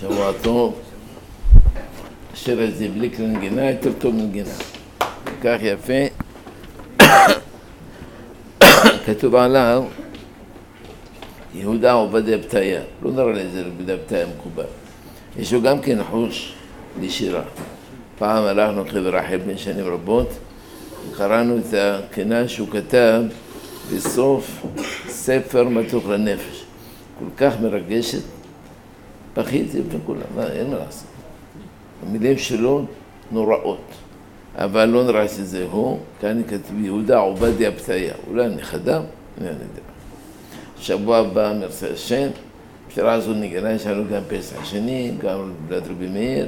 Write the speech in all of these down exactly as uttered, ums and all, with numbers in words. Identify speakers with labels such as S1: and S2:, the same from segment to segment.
S1: שבוע טוב. השיר הזה בלי כנגינה יותר טוב מנגינה. כך יפה. כתוב עליו יהודה עובדיה פתיה. לא נראה לי זה עובדיה פתיה מקובל. יש לו גם כן חוש לשירה. פעם הלכנו חבר אחר בן שנים רבות, קראנו את הכנה שהוא כתב בסוף ספר מתוק לנפש. כל כך מרגשת, בכיתי וכולם, מה, אין מה לעשות. המילים שלו נוראות, אבל לא נראה שזה הוא, כאן כתב יהודה עובדיה פתיה, אולי נכדם, אני יודע. שבוע הבא מרצה השם, בשירה הזו נגנה, יש לנו גם פסח שני, גם בלד רבי מאיר,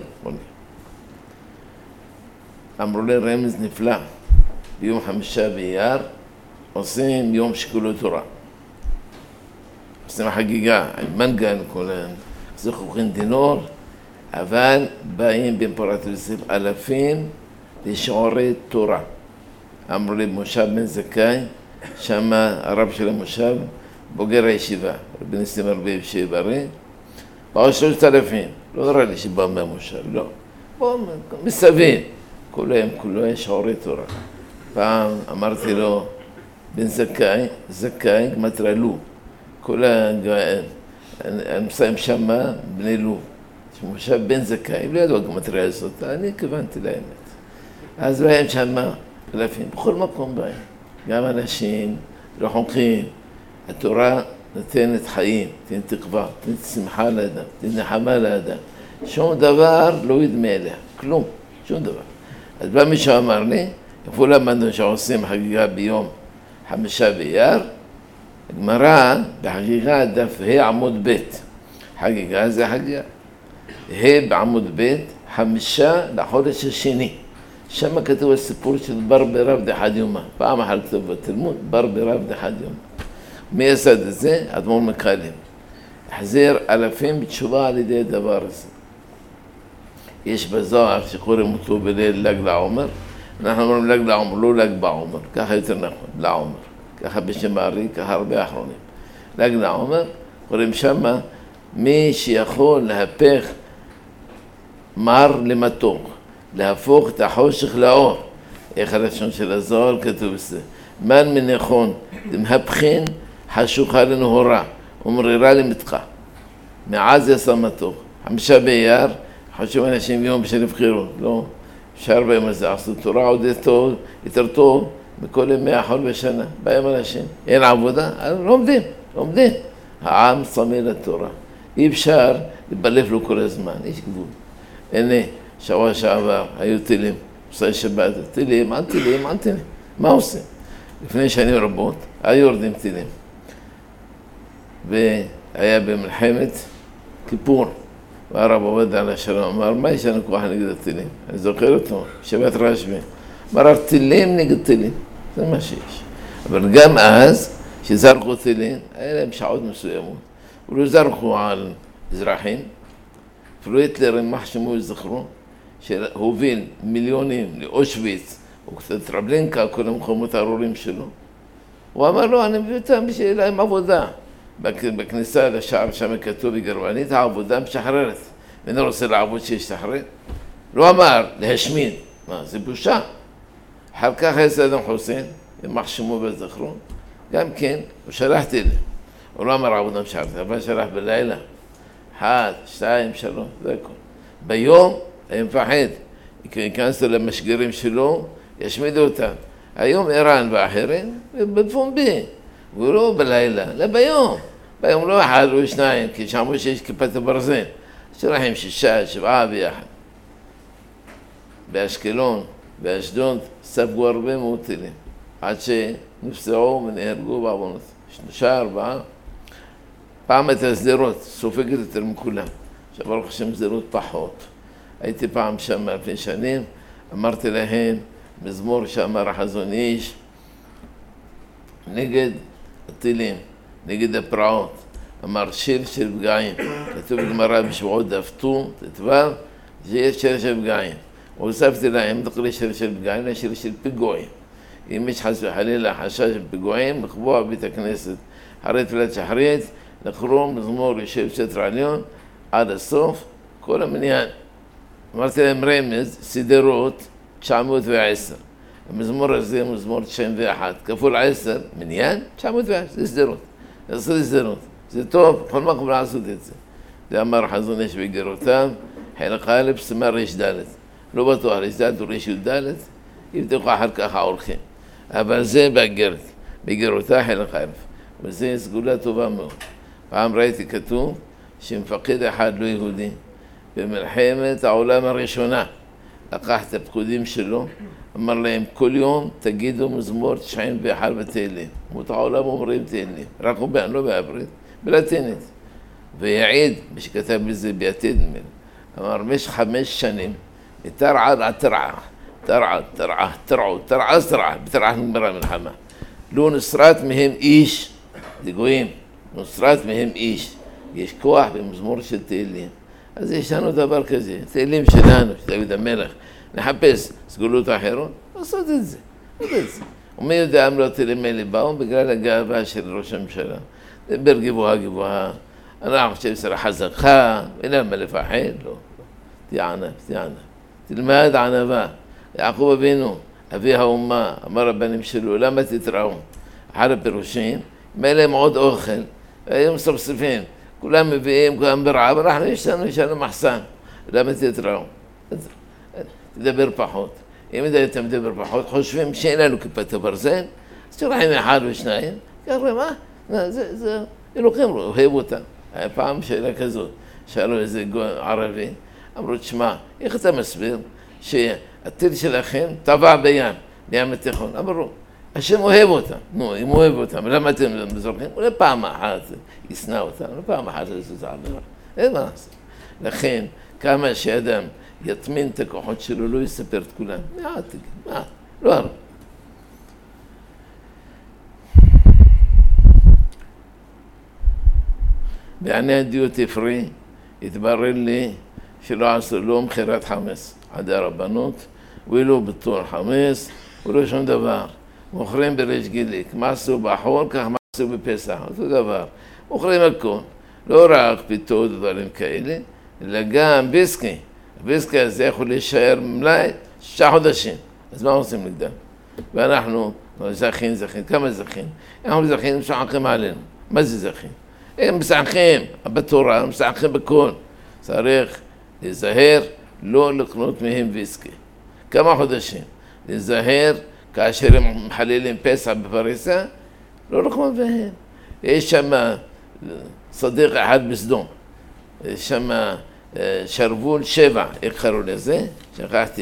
S1: אמרו לי רמז נפלא, ביום חמישה באייר, עושים יום שכולו תורה. עושים חגיגה, עם מנגן, כל זכוכין דינור, אבל באים במפורת יוסף אלפים לשיעורי תורה. אמרו לי מושב בן זכאי, שם הרב של המושב, בוגר הישיבה, רבי נסים הרבה שברי, באו שלושת אלפים, לא נראה לי שבא מהמושב, לא. בואו מסביב, כולם, כולם יש שיעורי תורה. פעם אמרתי לו, בן זכאי, זכאי, גמטרלו. כל המסעים שמה, בני לו. שמושב בן זכאי, לא ידעו הגמטריה הזאת, אני כיוונתי לאמת. אז בהם שמה, אלפים, בכל מקום בהם. גם אנשים, רחוקים. התורה נותנת חיים, נותנת תקווה, נותנת שמחה לאדם, נותנת נחמה לאדם. שום דבר לא ידמה אליה, כלום, שום דבר. אז בא מישהו אמר לי, איפה למדנו שעושים חגיגה ביום חמישה באייר, הגמרא בחגיגה דף ה' עמוד ב', חגיגה זה חגיגה. ה' בעמוד ב', חמישה לחודש השני. שם כתוב הסיפור של בר ברב דחד יומא. פעם אחת כתוב בתלמוד, בר ברב דחד יומא. מי יסד את זה? אדמו"ר מקלים. החזיר אלפים בתשובה על ידי הדבר הזה. יש בזוהר שקוראים אותו בליל ל"ג לעומר. אנחנו אומרים ל"ג לעומר, לא ל"ג בעומר. ככה יותר נכון, לעומר. ככה בשם הארי, ככה הרבה אחרונים. ל"ג לעומר, קוראים שמה מי שיכול להפך מר למתוק, להפוך את החושך לאור. איך הלשון של הזוהר כתוב בזה? מן מנכון, דמהפכין חשוכה לנהורה, ומרירה למתחה. מעז יעשה מתוק. חמישה באייר, חשוב אנשים יום שנבחרו, לא? אפשר ביום הזה עשו תורה עוד יותר, יותר טוב מכל ימי החול בשנה. באים אנשים, אין עבודה, לומדים, לומדים. העם צמא לתורה. אי אפשר לבלף לו כל הזמן, יש גבול. הנה, שבוע שעבר, היו טילים, עושה שבת, טילים, אין טילים, אין טילים. מה עושים? לפני שנים רבות, היו יורדים טילים. והיה במלחמת כיפור. והרב עובד על השלום, אמר, מה יש לנו כוח נגד הטילים? אני זוכר אותו, שבת רשב"י. אמר, טילים נגד טילים, זה מה שיש. אבל גם אז, שזרקו טילים, היה להם שעות מסוימות. ולא זרקו על אזרחים, אפילו היטלר, הם מחשמו וזכרו, שהוביל מיליונים לאושוויץ, או קצת טרבלינקה, כל המקומות הארורים שלו. הוא אמר לו, אני מביא אותם שיהיה להם עבודה. בכניסה לשער שם כתוב בגרמנית, העבודה משחררת. ואני רוצה לעבוד שישתחרר. לא אמר להשמיד. מה, זה בושה. אחר כך היה סדאם חוסיין, ימח שמו וזכרו. גם כן, הוא שלחתי לי. הוא לא אמר עבודה משחררת, אבל שלח בלילה. אחד, שתיים, שלוש, זה הכל. ביום, היה מפחד. יכנסו למשגרים שלו, ישמידו אותם. היום איראן ואחרים, בפומבי. ולא בלילה, אלא ביום. ביום לא אחד או שניים, כי שאמרו שיש כיפת הברזל. שולחים שישה, שבעה ביחד. באשקלון, באשדוד, ספגו הרבה מאוד טילים. עד שנפצעו ונהרגו בעוונות. שלושה, ארבעה. פעם את הסדרות, סופגת יותר מכולם. עכשיו ברוך השם סדרות פחות. הייתי פעם שם לפני שנים, אמרתי להם, מזמור שאמר החזון איש, נגד הטילים, נגד הפרעות, אמר שיר של פגעים, כתוב בגמרא בשבועות דף ט"ו, ט"ו, שיש שיר של פגעים. והוספתי להם, תקרא שיר של פגעים, שיר של פיגועים. אם יש חס וחלילה חשש של פיגועים, לקבוע בית הכנסת, אחרי תפילת שחרית, לקרוא מזמור יושב סתר עליון, עד הסוף, כל המניין. אמרתי להם רמז, סידרות, תשע מאות ועשר. המזמור הזה, מזמור תשעים ואחת, כפול עשר, מניין, תשע מאות ועשר, זה סדרות. זה סדרות. זה טוב, בכל מקום לעשות את זה. זה אמר חזון איש בגרותיו, חלק א', סימן ריש ד'. לא בטוח, ריש ד' או ריש י' ד', יבדקו אחר כך העורכים. אבל זה באגרת, בגרותיו חלק א'. וזה סגולה טובה מאוד. פעם ראיתי כתוב שמפקד אחד לא יהודי במלחמת העולם הראשונה לקח את הפקודים שלו, אמר להם כל יום תגידו מזמור תשעים ואחת בתהילים. אומות העולם אומרים תהילים, רק הוא לא בעברית, בלטינית. ויעיד, מי שכתב בזה ביתד ממנו, אמר במשך חמש שנים, תרעד עד תרעה, תרעד, תרעה, תרעו, תרעה, תרעה, בתרעה נגמרה מלחמה. לא נסרט מהם איש, זה גויים, נוסרת מהם איש, יש כוח במזמור של תהילים. אז יש לנו דבר כזה, תהילים שלנו, של דוד המלך, נחפש סגולות אחרות, לעשות את זה, לעשות את זה. ומי יודע אם לא תהילים האלה באו בגלל הגאווה של ראש הממשלה. דבר גבוהה גבוהה, אנחנו חושב שרה חזקה, אין מה לפחד, לא, לא. תהיה ענב, תהיה ענב. תלמד ענבה. יעקב אבינו, אבי האומה, אמר הבנים שלו, למה תתראו? אחד הפירושים, מה להם עוד אוכל, היו מספספים, כולם מביאים, כולם ברעב, אנחנו יש לנו, יש לנו מחסן, למה תתראו? תדבר פחות. אם אתה מדבר פחות, חושבים שאין לנו כיפת הברזל, אז תראים אחד ושניים, ככה מה? זה, זה, אלוקים אוהב אותם. היה פעם שאלה כזאת, שאלו איזה ערבי, אמרו, תשמע, איך אתה מסביר שהטיל שלכם טבע בים, בים התיכון? אמרו, השם אוהב אותם. נו, אם אוהב אותם, למה אתם מזורקים? אולי פעם אחת ישנא אותם, אולי פעם אחת זה עליו. אין מה לעשות. לכן, כמה שאדם יטמין את הכוחות שלו, לא יספר את כולם. מעט, מעט, לא הרבה. בעני הדיוטי פרי התברר לי שלא עשו לו מכירת חמץ עד הרבנות, ולא בתור חמץ, ולא שום דבר. מוכרים בריש גיליק, מה עשו בחול, כך מה עשו בפסח, אותו דבר. מוכרים הכל, לא רק פיתות ודברים כאלה, אלא גם ביסקי. הביסקי הזה יכול להישאר מלאי שישה חודשים. אז מה עושים נגדם? ואנחנו, זכין, זכין, כמה זכין? אנחנו זכין, משחקים עלינו. מה זה זכין? הם משחקים בתורה, משחקים בכל. צריך להיזהר, לא לקנות מהם ויסקי. כמה חודשים. להיזהר, כאשר הם מחללים פסח בפריסה, לא לקנות מהם. יש שם צדיק אחד בסדום. יש שם שרוול שבע, איך קראו לזה? שכחתי.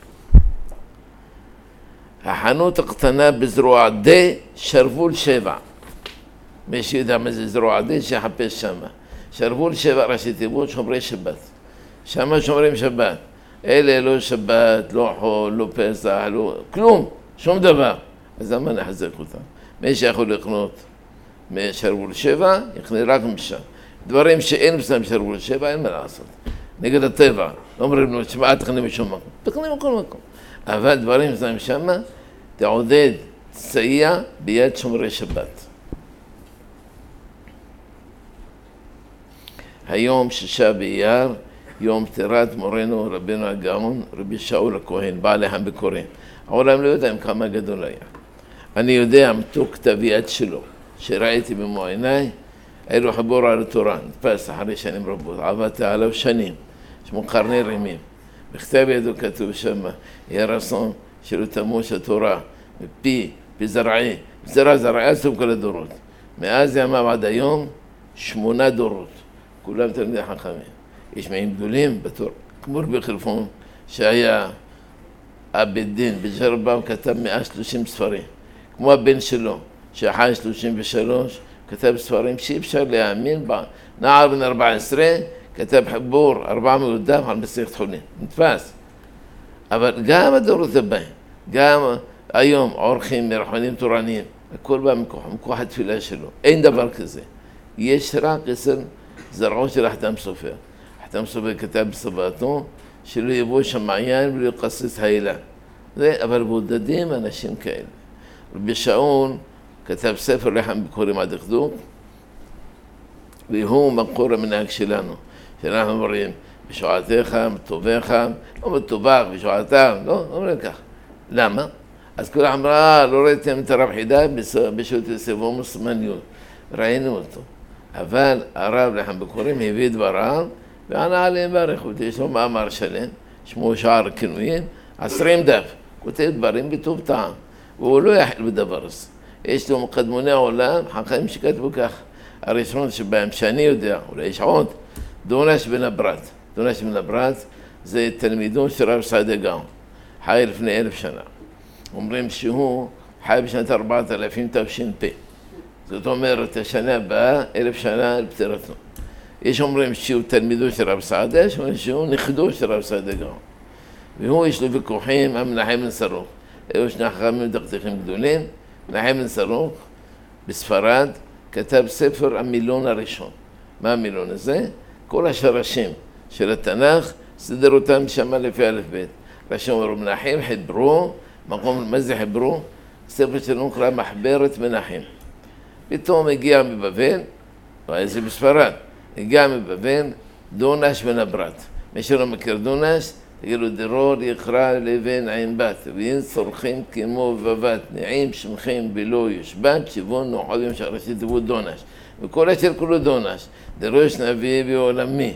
S1: החנות הקטנה בזרוע די, שרוול שבע. מי שיודע מה זה זרוע די, שיחפש שם. שרוול שבע ראשי תיבות, שומרי שבת. שם שומרים שבת. אלה לא שבת, לא חול, לא פסח, לא... כלום, שום דבר. אז למה נחזק אותם? מי שיכול לקנות משרוול שבע, יקנה רק משם. דברים שאין בסם שרוול שבע, אין מה לעשות. נגד הטבע. לא אומרים לו, תשמע, תקנה משום מקום. תקנה מכל מקום. אבל דברים בסם שם, תעודד, תסייע ביד שומרי שבת. היום שישה באייר, יום פטירת מורנו רבנו הגאון, רבי שאול הכהן, בעל העם בקוראים. העולם לא יודע כמה גדול היה. אני יודע מתוך כתב יד שלו, שראיתי במו עיניי, היה לו חיבור על התורה, נתפס אחרי שנים רבות, עבדתי עליו שנים, שמו קרני רימים. בכתב ידו כתוב שם, יהיה רצון שלא תמוש התורה, מפי, פי זרעי, זרע זרעי, עד סוף כל הדורות. מאז ימיו עד היום, שמונה דורות. כולם תלמידי חכמים. יש מהם גדולים בתור, כמו רבי חלפון, שהיה הבית דין, בג'רבם כתב מאה ושלושים ספרים. כמו הבן שלו, שחי שלושים ושלוש, כתב ספרים שאי אפשר להאמין בה. נער בן ארבע עשרה, כתב חיבור ארבע מאות דף על מסכת חולין. נתפס. אבל גם הדורות הבאים, גם היום עורכים מרחמנים תורניים, הכל בא מכוח, מכוח התפילה שלו. אין דבר כזה. יש רק עשר זרעו של החתם סופר. החתם סופר כתב בסבתו, שלא יבוא שם מעיין ולא יקסס העילה. זה, אבל בודדים אנשים כאלה. רבי שאול כתב ספר לחם בקוראים עד דקדוק, והוא מקור המנהג שלנו, שאנחנו אומרים, בשועתך, בטובך, לא בטובך, בשועתם, לא, לא אומרים כך. למה? אז כולם אמרה, לא ראיתם את הרב חידה בשו"ת סבו מוסמניות, ראינו אותו. אבל הרב לחם בקורים הביא דבריו, וענה עליהם באריכות. יש לו מאמר שלם, שמו שער הכינויים, עשרים דף, כותב דברים בטוב טעם, והוא לא יחל בדבר הזה. יש לו מקדמוני העולם, חכמים שכתבו כך. הראשון שבהם, שאני יודע, אולי יש עוד, דונש בן הברט. דונש בן הברט זה תלמידו של רב סעדיה גאון, חי לפני אלף שנה. אומרים שהוא חי בשנת ארבעת אלפים תש"פ. זאת אומרת, השנה הבאה, אלף שנה לפטירתו. יש אומרים שהוא תלמידו של רב סעדיה, יש אומרים שהוא נכדו של רב סעדיה גאון. והוא יש לו ויכוחים עם מנחם בן סרוק. היו שני חכמים דקדקים גדולים. מנחם בן סרוק בספרד כתב ספר המילון הראשון. מה המילון הזה? כל השרשים של התנ"ך, סדר אותם שמה לפי א' ב'. רשום רב מנחם חיברו, מקום, מה זה חיברו? ספר שלנו נקרא מחברת מנחם. פתאום הגיע מבבל, זה בספרד, הגיע מבבל דונש בן הברט. מי שלא מכיר דונש, תגידו דרור יקרא לבן עין בת, ואין צורכים כמו בבת, נעים שמחים בלא יושבת, שבון נוחדים שהראשי תבוא דונש. וכל אשר כולו דונש, דרוש נביא בעולמי,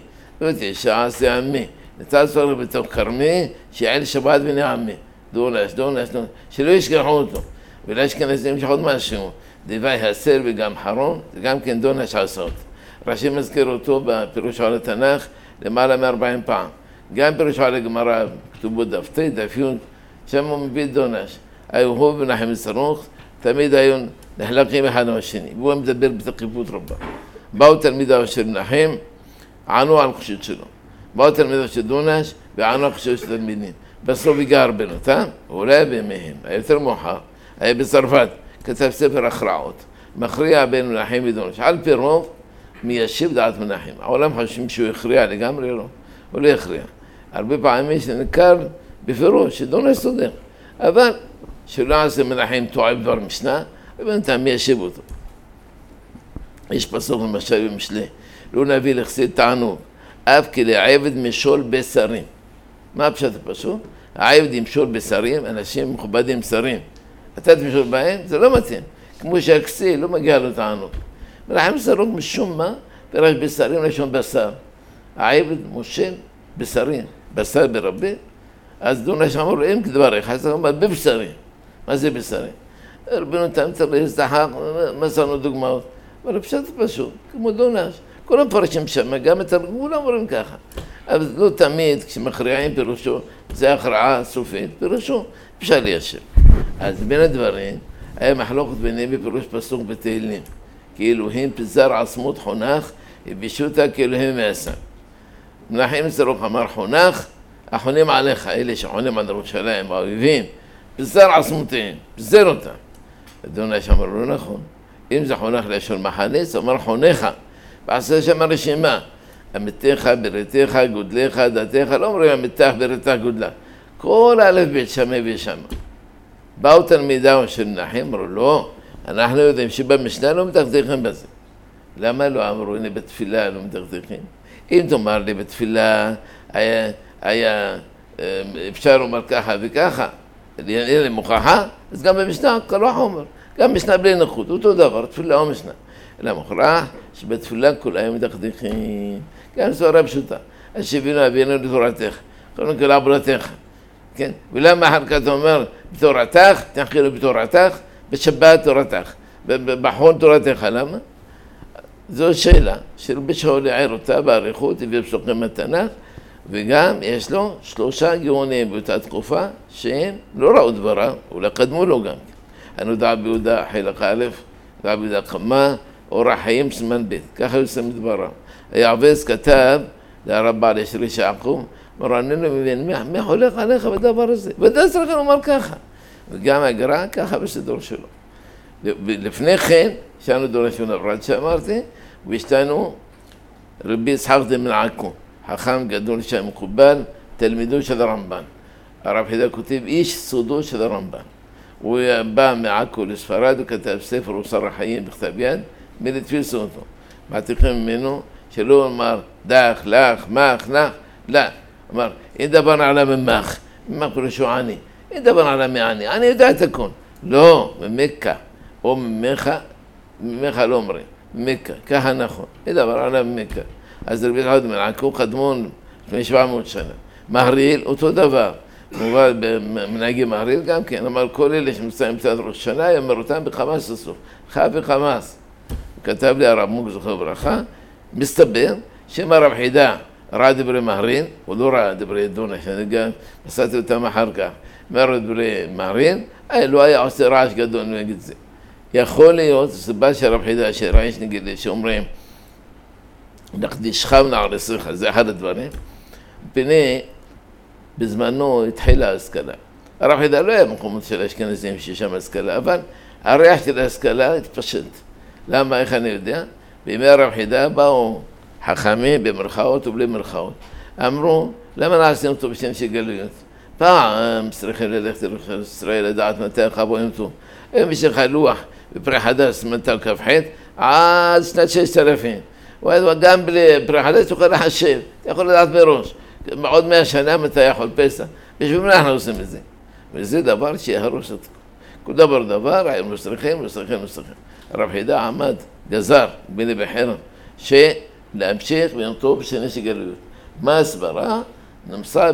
S1: ותשע עמי, נצא צורך בתוך כרמי, שיעל שבת ונעמי. דונש, דונש, דונש, שלא ישכחו אותו. ולא ישכנסים שחוד משהו, דווי הסר וגם חרון, זה גם כן דונש עשות. רש"י מזכיר אותו בפירוש על התנ"ך למעלה מ-ארבעים פעם. גם פירוש על הגמרא, כתוב בו דף ט, דף י', שם הוא מביא דונש. היו הוא ומנחם בן סרוק, תמיד היו נחלקים אחד מהשני, והוא מדבר בתקיפות רבה. באו תלמידיו של מנחם, ענו על חשוד שלו. באו תלמידיו של דונש, וענו על חשוד של תלמידים. בסוף הגיע הרבה אותם, הוא לא היה בימיהם, היה יותר מאוחר, היה בצרפת, כתב ספר הכרעות, מכריע בין מנחם ודונש. על פי רוב, מיישב דעת מנחם. העולם חושבים שהוא הכריע לגמרי, לא. הוא לא הכריע. הרבה פעמים שנקר בפירוש, שדונש סודר. אבל שלא עשה מנחם טועה בדבר משנה, ובינתיים מיישב אותו. יש פסוק למשל במשלי, לא נביא לחסי תענוג, אף כי לעבד משול בשרים. מה הפשט הפשוט? העבד ימשול בשרים, אנשים מכובדים שרים. אתה תמשול בהם, זה לא מתאים. כמו שהכסי, לא מגיע לו תענוג. מנחם סרוק משום מה, פירש בשרים לשון בשר. העבד מושל בשרים, בשר ברבים. אז דונש אמרו לו, אם כדבריך, אז הוא אומר, בבשרים. מה זה בשרים? רבינו תם צריך להזדחק, מסרנו דוגמאות. אבל פשוט פשוט, כמו דונש. כל הפרשים שם, גם את הרגמול אומרים ככה. אבל לא תמיד, כשמכריעים פירושו, זה הכרעה סופית, פירושו, אפשר ליישב. אז בין הדברים, היה מחלוקת ביניהם בפירוש פסוק בתהילים. כי אלוהים פיזר עצמות חונך, הבישו אותה כאלוהים מעשה. מנחם בן סרוק אמר חונך, החונים עליך, אלה שחונים על ירושלים, האויבים, פיזר עצמותיהם, פיזר אותם. דונש אמר לא נכון. אם זה חונך לשון מחנס, אמר חונך, ועשה שם הרשימה. עמיתך, בריתך, גודלך, דתך, לא אומרים עמיתך, בריתך, גודלך. כל אלף בית שמה ושמה. באו תלמידיו של מנחם, אמרו לא, אנחנו יודעים שבמשנה לא מדקדקים בזה. למה לא אמרו, הנה בתפילה לא מדקדקים? אם תאמר לי בתפילה היה, היה אפשר לומר ככה וככה, אין לי מוכחה, אז גם במשנה כל החומר. גם משנה בלי נוחות, אותו דבר, תפילה או משנה. אלא מוכרח שבתפילה כולם מדקדקים. גם סברה פשוטה. אז שבינו אבינו לתורתך, קודם כל עבודתך. כן? ולמה אחר כך אתה אומר, בתורתך, תנחילו בתורתך, בשבת תורתך, בחון תורתך, למה? זו שאלה, שרבי שאול העיר אותה בעריכות, הביא פסוקים מהתנ"ך, וגם יש לו שלושה גאונים באותה תקופה, שהם לא ראו דברה, אולי קדמו לו גם. הנודע ביהודה חלק א', נודע ביהודה קמה, אורח חיים סימן ב', ככה הוא שם דברה. היעבס כתב לרב בעל ישרי שעקום, אמר, אני לא מבין, מי חולק עליך בדבר הזה? ודאי צריך לומר ככה. וגם הגר"א ככה בסדור שלו. לפני כן, שאנו דורש ונברד שאמרתי, וישתנו רבי יצחק דמן עכו, חכם גדול שהיה מקובל, תלמידו של הרמב"ן. הרב חידה כותב, איש סודו של הרמב"ן. הוא בא מעכו לספרד, הוא כתב ספר אוצר החיים בכתב יד, מלתפיסו אותו. מעתיקים ממנו שלא אמר דח, לך, מח, נח, לא, אמר, אם דבר על הממך, ממך כולו שהוא עני, אם דבר על המעני, אני יודע את הכל. לא, ממכה, או ממך, ממך לא אומרים, ממכה, ככה נכון, אם דבר על הממכה. אז רבי יצחק אומר, עקו קדמון לפני שבע מאות שנה. מהריל, אותו דבר. כמובן, במנהגי מהריל גם כן, אמר כל אלה שמצאים מצד ראש שנה, יאמר אותם בחמאס הסוף, חב וחמאס. כתב לי הרב מוק זוכר ברכה, מסתבר שאם הרב חידה ראה דברי מהריל, הוא לא ראה דברי דונה, שאני גם נסעתי אותם אחר כך, אמר דברי מהריל, לא היה עושה רעש גדול נגד זה. יכול להיות, סיבה שהרב חידה שראיש נגד שאומרים, נקדישך ונערסך, זה אחד הדברים. פני, בזמנו התחילה ההשכלה. הרב חידה לא היה מקומות של האשכנזים ששם השכלה, אבל הריח של ההשכלה התפשט. למה, איך אני יודע? בימי הרב חידה באו חכמים במרכאות ובלי מרכאות. אמרו, למה נעשים אותו בשם של גלויות? פעם צריכים ללכת לארץ ישראל לדעת מתי החבואים אותו. הם בשביל לוח בפרי חדש, מנתל כ"ח, עד שנת ששת אלפים. גם בלי פרי חדש תוכל לחשב, אתה יכול לדעת בראש. עוד מאה שנה מתי יכול פסח. בשביל מה אנחנו עושים את זה? וזה דבר שיהרוס את כל דבר דבר, היו מסריחים, מסריחים, מסריחים. הרב חידה עמד, גזר, בני בחרם, שלהמשיך ונותו בשני שגלויות. מה הסברה? נמסה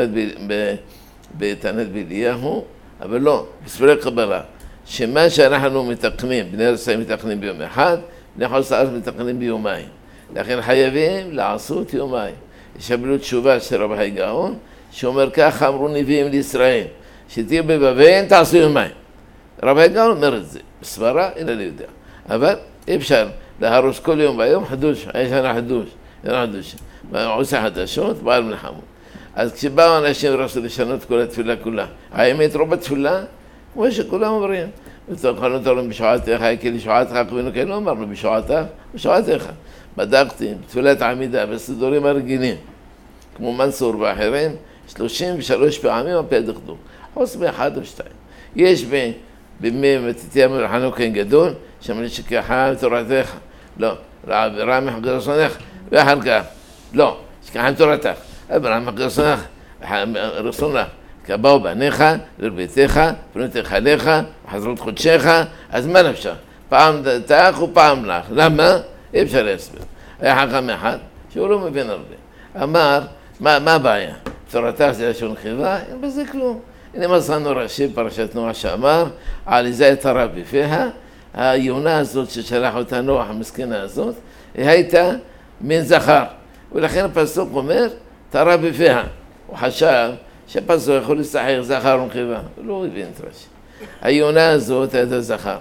S1: בתענת באליהו, אבל לא, בסברי קבלה, שמה שאנחנו מתקנים, בני ישראל מתקנים ביום אחד, בני חוסר מתקנים ביומיים. לכן חייבים לעשות יומיים. יש אפילו תשובה של רבי גאון, שאומר ככה אמרו נביאים לישראל, שתהיה בבבל תעשו יומיים. רבי גאון אומר את זה, בסברה אין לי יודע. אבל אי אפשר להרוס כל יום ביום חדוש, יש לנו חדוש, אין חדוש. עושה חדשות, בעל מלחמות. אז כשבאו אנשים רצו לשנות כל התפילה כולה, האמת רוב התפילה, כמו שכולם אומרים, ותוכלנו תורם בשעתך, כי לשעתך כבינו כן לא אמרנו בשעתך, בשעתך. בדקתי, בתפילת העמידה, בסידורים הרגילים, כמו מנסור ואחרים, שלושים ושלוש פעמים הפה דקדוק, חוץ מאחד או שתיים. יש בימי מתתיה חנוכה גדול, שאומרים שכחה תורתך, לא, רמח גרסונך, ואחר כך, לא, שכחה תורתך, רמח גרסונך, רסונך, כבאו בניך, לרביתך, פנותך עליך, חזרות חודשך, אז מה נפשך? פעם תך ופעם לך, למה? אי אפשר להסביר. היה חכם אחד, שהוא לא מבין הרבה. אמר, מה, מה הבעיה? תורתך זה לשון חיבה? אין בזה כלום. הנה מצאנו רש"י פרשת נוח שאמר, עליזה תרה בפיה, היונה הזאת ששלח אותה נוח, המסכנה הזאת, היא הייתה מין זכר. ולכן הפסוק אומר, תרה בפיה. הוא חשב שהפסוק יכול לשחק זכר ונקבה. הוא לא הבין את רש"י. היונה הזאת הייתה זכר.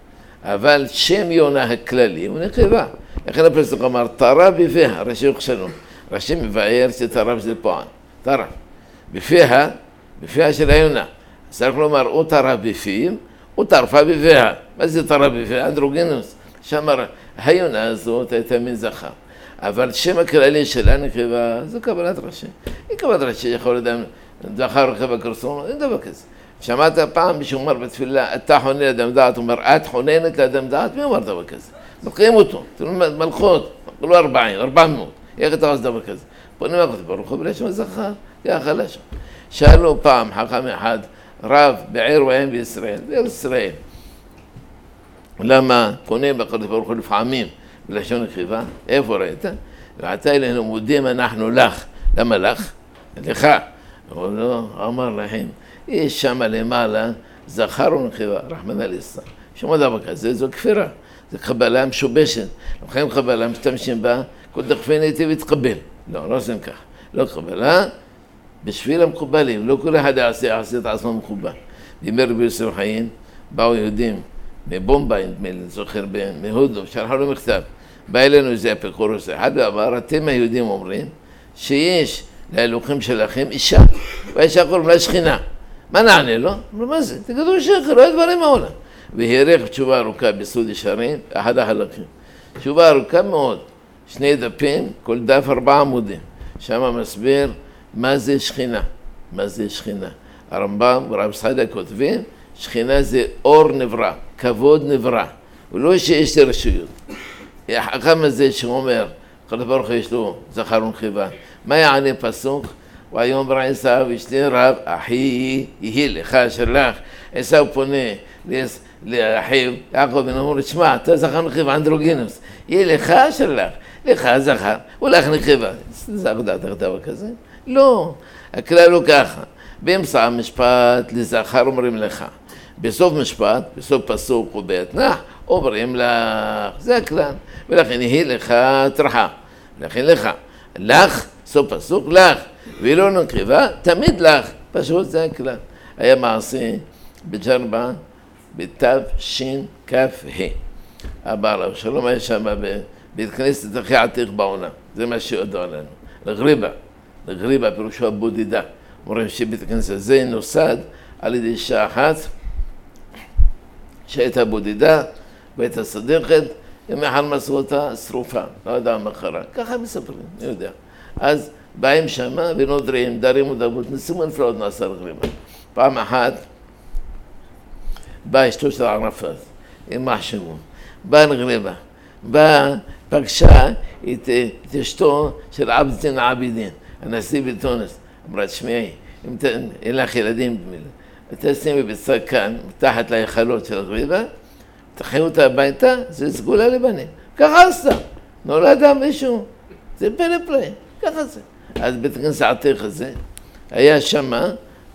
S1: אבל שם יונה הכללי הוא נקבה. לכן הפסוק אמר, תרה בפיה, רש"י יוחשנו. רש"י מבאר שתרה זה פועל. תרה. בפיה, בפיה של היונה. צריך לומר, או תרה בפיו, או טרפה בפיה. מה זה תרה בפיה? אנדרוגינוס. שאמר, היונה הזאת הייתה מין זכר. אבל שם הכללי שלה נקבה, זו קבלת רש"י. היא קבלת רש"י, יכול אדם זכר רכב הקרסון, אין דבר כזה. שמעת פעם מישהו אומר בתפילה, אתה חונן לאדם דעת, הוא אומר, את חוננת לאדם דעת, מי אומר דבר כזה? מלכים אותו, מלכות, לא ארבעים, ארבע מאות, איך אתה עושה דבר כזה? פונים לך, ברוך הוא, בלי שם זכר, ככה לשם. שאלו פעם, חכם אחד, רב בעיר והם בישראל, בעיר ישראל. למה פונים בקדוש ברוך הוא לפעמים בלשון נקבה? איפה ראית? ועתה אלינו מודים אנחנו לך. למה לך? לך. הוא לא אמר להם, יש שם למעלה זכר ונקבה, רחמנא ליצלן. שום דבר כזה, זו כפירה. זו קבלה משובשת. לכן קבלה משתמשים בה, כל דכפין היטב יתקבל. לא, לא עושים כך. לא קבלה, בשביל המקובלים, לא כל אחד יעשה, יעשה את עצמו מקובל. דיבר רבי יוסף חיים, באו יהודים מבומביי, נדמה לי, זוכר, מהודו, שלחו לו מכתב. בא אלינו איזה אפיקורוס אחד ואמר, אתם היהודים אומרים שיש לאלוקים שלכם אישה, והאישה קוראים לה שכינה. מה נענה לו? אמרו, מה זה? תגידו שקר, לא דברים מעולם. והעריך תשובה ארוכה בסוד ישרים, אחד החלקים. תשובה ארוכה מאוד, שני דפים, כל דף ארבעה עמודים. שם מסביר מה זה שכינה. מה זה שכינה? הרמב"ם ורב סעדיה כותבים, שכינה זה אור נברא, כבוד נברא. ולא שיש לי רשויות. החכם הזה שאומר, הקדוש ברוך הוא יש לו זכר ונקבה, מה יענה פסוק? ויאמר עשיו אשתי רב אחי יהי לך אשר לך. עשיו פונה לאחיו יעקב בן אמור, תשמע, אתה זכר נקבה אנדרוגינוס, יהי לך אשר לך, לך זכר ולך נקבה. זה עבודת דבר כזה? לא, הכלל הוא ככה, באמצע המשפט לזכר אומרים לך, בסוף משפט, בסוף פסוק ובאתנח אומרים לך, זה הכלל, ולכן יהי לך טרחה, לכן לך, לך, סוף פסוק, לך, ולא נקבה, תמיד לך, פשוט זה הכלל. היה מעשה בג'רבה בתו שין כף ה. הבעל אבשלום היה שם בבית כנסת הכי עתיק בעונה, זה מה שיודע לנו, לגריבה, לגריבה פירושו הבודדה. אומרים שבית הכנסת הזה נוסד על ידי אישה אחת שהייתה בודדה והייתה סדקת, יום אחד מסרו אותה שרופה, לא יודע מה קרה, ככה מספרים, אני יודע. אז באים שמה ונודרים, דרים ודבות, ניסים ונפלאות נעשה לגריבה. פעם אחת באה אשתו של ערפאת, עם מחשבו, באה לגריבה, באה, פגשה את, את אשתו של עבדין עבידין, הנשיא בתונס. אמרה, תשמעי, אם אין לך ילדים, תשימי בצד כאן, מתחת להיכלות של הגריבה, תחי אותה הביתה, זה סגולה לבנים. ככה עשתה, נולד מישהו, זה פלא פלא, ככה זה. אז בית הכנסת העתיק הזה, היה שמה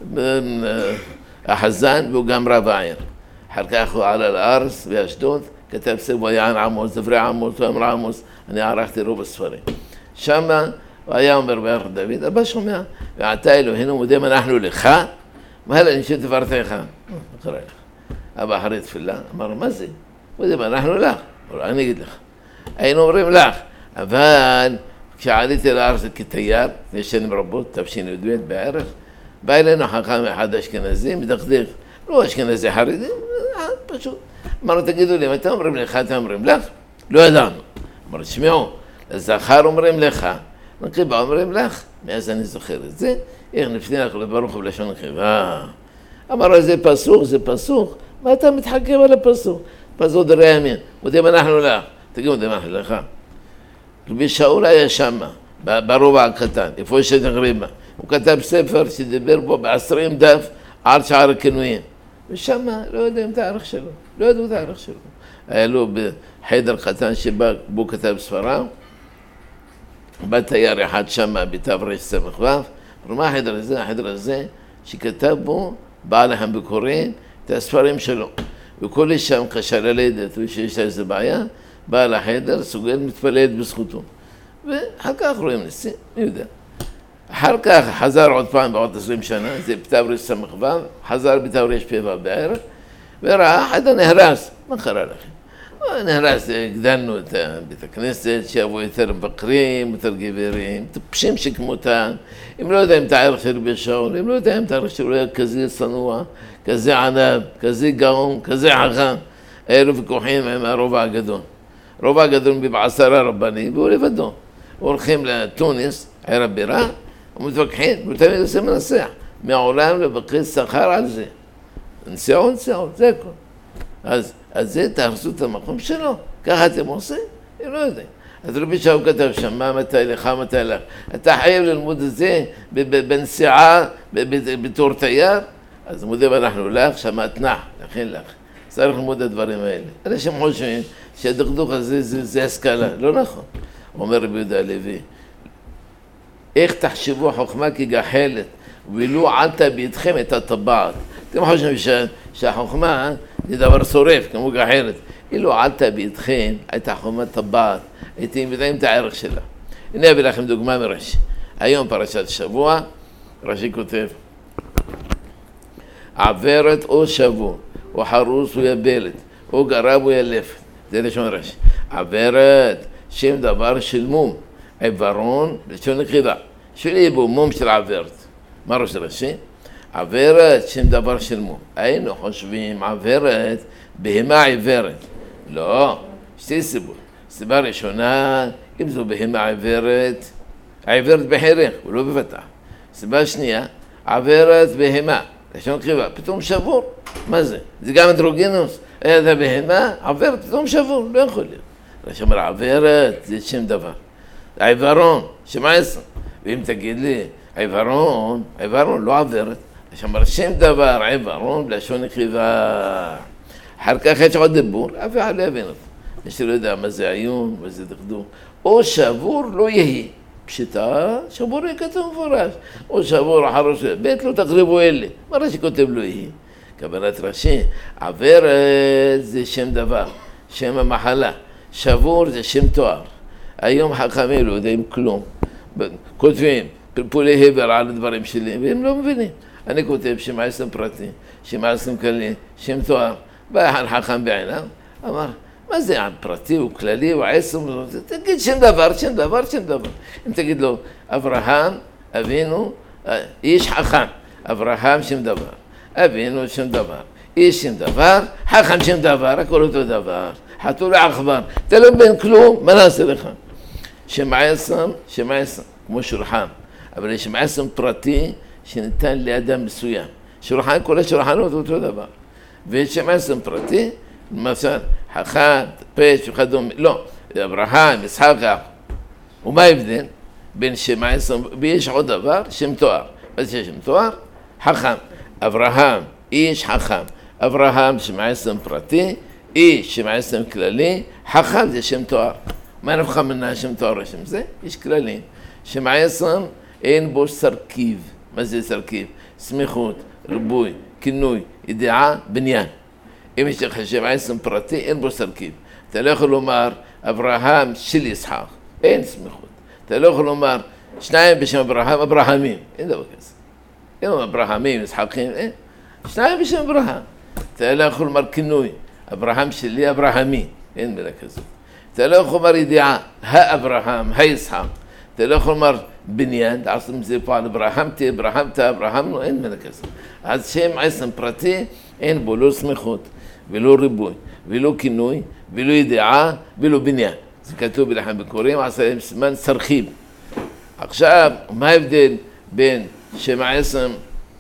S1: החזן והוא גם רב העיר. אחר כך הוא עלה לארץ באשדוד, כתב ספר ויען עמוס, דברי עמוס, ואמר עמוס, אני ערכתי רוב הספרים. שמה הוא היה אומר בערך דוד, אבא שומע, ועתה אלוהינו מודים אנחנו לך, מהלה נשאר תפארתך. אחרי לך. אבא אחרי תפילה, אמר, מה זה? מודים אנחנו לך. אני אגיד לך. היינו אומרים לך, אבל כשעליתי לארץ כתייר, לפני שנים רבות, תש"ב בערך, בא אלינו חכם אחד אשכנזי, מדכדך, לא אשכנזי חרדי, פשוט. אמרנו, תגידו לי, אם אתם אומרים לך, אתם אומרים לך? לא ידענו. אמרנו, תשמעו, לזכר אומרים לך, נקבה אומרים לך, מאז אני זוכר את זה, איך נפנה לך לברוך ולשון נקבה. אמרו, זה פסוק, זה פסוק, מה אתה מתחכם על הפסוק? פסוק דרי ימין, מודים אנחנו לך, תגידו, מודים אנחנו לך. רבי שאול היה שמה, ברובע הקטן, איפה יש את הגריבה. הוא כתב ספר שדיבר בו בעשרים דף על שער הכינויים. ושמה לא יודעים את הערך שלו, לא יודעים את הערך שלו. היה לו בחדר קטן שבו הוא כתב ספרה, בא תייר אחד שמה בתו רש סמך ו', ומה החדר הזה? החדר הזה שכתב בו בעל המקורי את הספרים שלו. וכל שם קשה ללדת ושיש לה איזה בעיה, בא לחדר, סוגל, מתפללת בזכותו. ואחר כך רואים ניסים, אני יודע. אחר כך חזר עוד פעם בעוד עשרים שנה, זה בתו רש סמך ו', חזר בתו רש פ' ו' בערב, וראה חדר נהרס, מה קרה לכם? נהרס, הגדלנו את בית הכנסת, שיבואו יותר מבקרים, יותר גברים, טיפשים שכמותם, הם לא יודעים את הערך של רבי שאול, הם לא יודעים את הערך שלו, היה כזה צנוע, כזה ענב, כזה גאון, כזה חכם. היו ויכוחים עם הרובע הגדול. הרובע הגדול בעשרה רבנים, והוא לבדו. הולכים לתוניס, עיר הבירה, ומתווכחים, ותמיד עושה מנסח. מעולם לבקש שכר על זה. נסיעות, נסיעות, זה הכל. אז, אז זה תהרסו את המקום שלו, ככה אתם עושים? אני לא יודע. אז רבי שאול כתב שם, מה מתי לך, מתי לך? אתה חייב ללמוד את זה בנסיעה, בתור תייר? אז מודים אנחנו לך, שמעת נח, לכן לך. צריך ללמוד את הדברים האלה. אנשים חושבים שהדקדוק הזה זה, זה השכלה, לא נכון. אומר רבי יהודה הלוי, איך תחשבו חוכמה כגחלת, ולו עלתה בידכם את הטבעת. אתם חושבים שה, שהחוכמה זה דבר שורף, כמו גחלת. אילו עלתה בידכם, הייתה חוכמה טבעת, הייתם יודעים את הערך שלה. הנה אביא לכם דוגמה מרש"י. היום פרשת שבוע, רש"י כותב, עברת או שבוע, או חרוס או יבלת, או גרב או ילפת. זה לשון רש"י. עברת, שם דבר של מום, עיוורון, לשון נקבה. שלי בו מום של עברת. מה ראש רש"י? עברת, שם דבר של מום. היינו חושבים עברת, בהמה עיוורת. לא, שתי סיבות. סיבה ראשונה, אם זו בהמה עיוורת, העיוורת בחירך, הוא לא בבטח. סיבה שנייה, עברת בהמה, לשון נקבה, פתאום שבור. מה זה? זה גם אנדרוגינוס. היה את הבהמה, עברת, פתאום שבור, לא יכול להיות. רש"י אומר, עברת, זה שם דבר. העיוורון, שמע עשר. ואם תגיד לי, עיוורון, עיוורון לא עברת. יש אמר שם דבר, עיוורון, בלשון נקבה. אחר כך יש עוד דיבור, אף אחד לא יבין אותו. מי שלא יודע מה זה עיון, מה זה דקדוק. או שבור לא יהי. פשיטה, שבור יהיה כתוב מפורש. או שבור אחר ראש, בית לא תקריבו אלה. מה רש"י כותב לא יהי? כוונת רש"י, עברת זה שם דבר, שם המחלה. שבור זה שם תואר. היום חכמים לא יודעים כלום. כותבים פלפולי הבר על הדברים שלי, והם לא מבינים. אני כותב שם עשם פרטי, שם עשם כללי, שם תואר. בא אחד חכם בעיניו, אמר, מה זה פרטי הוא כללי הוא עשם? תגיד שם דבר, שם דבר, שם דבר. אם תגיד לו, אברהם, אבינו, איש חכם. אברהם שם דבר. אבינו שם דבר. איש שם דבר, חכם שם דבר, הכל אותו דבר. חתול עכבר. אתה לא בין כלום, מה נעשה לך? שם עשם, שם עשם, כמו שולחן. אבל יש שם עשם פרטי שניתן לאדם מסוים. שולחן, כל השולחנות אותו דבר. ויש שם עשם פרטי, למשל, חכם, פש וכדומה. לא, אברהם, יצחק, ומה ההבדל? בין שם עשם, ויש עוד דבר, שם תואר. מה זה שם תואר? חכם. אברהם, איש חכם. אברהם, שם עשם פרטי, איש, שם עשם כללי, חכם זה שם תואר. מה נפחא מנה שם תואר לשם זה? יש כללים. שם עשם אין בו סרכיב. מה זה סרכיב? סמיכות, ריבוי, כינוי, ידיעה, בניין. אם יש לך שם עשם פרטי, אין בו סרכיב. אתה לא יכול לומר אברהם של יצחק. אין סמיכות. אתה לא יכול לומר שניים בשם אברהם, אברהמים. אין דבר כזה. אין אברהמים, יצחקים, אין. שניים בשם אברהם. אתה לא יכול לומר כינוי. אברהם שלי, אברהמי. אין מילה כזאת. אתה לא יכול לומר ידיעה, האברהם, היצחק. אתה לא יכול לומר בניין, תעשו מזה פה על אברהמתי, אברהמת, אברהמנו, אין מילה כזאת. אז שם עשם פרטי, אין בו לא סמיכות, ולא ריבוי, ולא כינוי, ולא ידיעה, ולא בניין. זה כתוב בלחם בקוראים, עשה להם סימן סרחיב. עכשיו, מה ההבדל בין שם עשם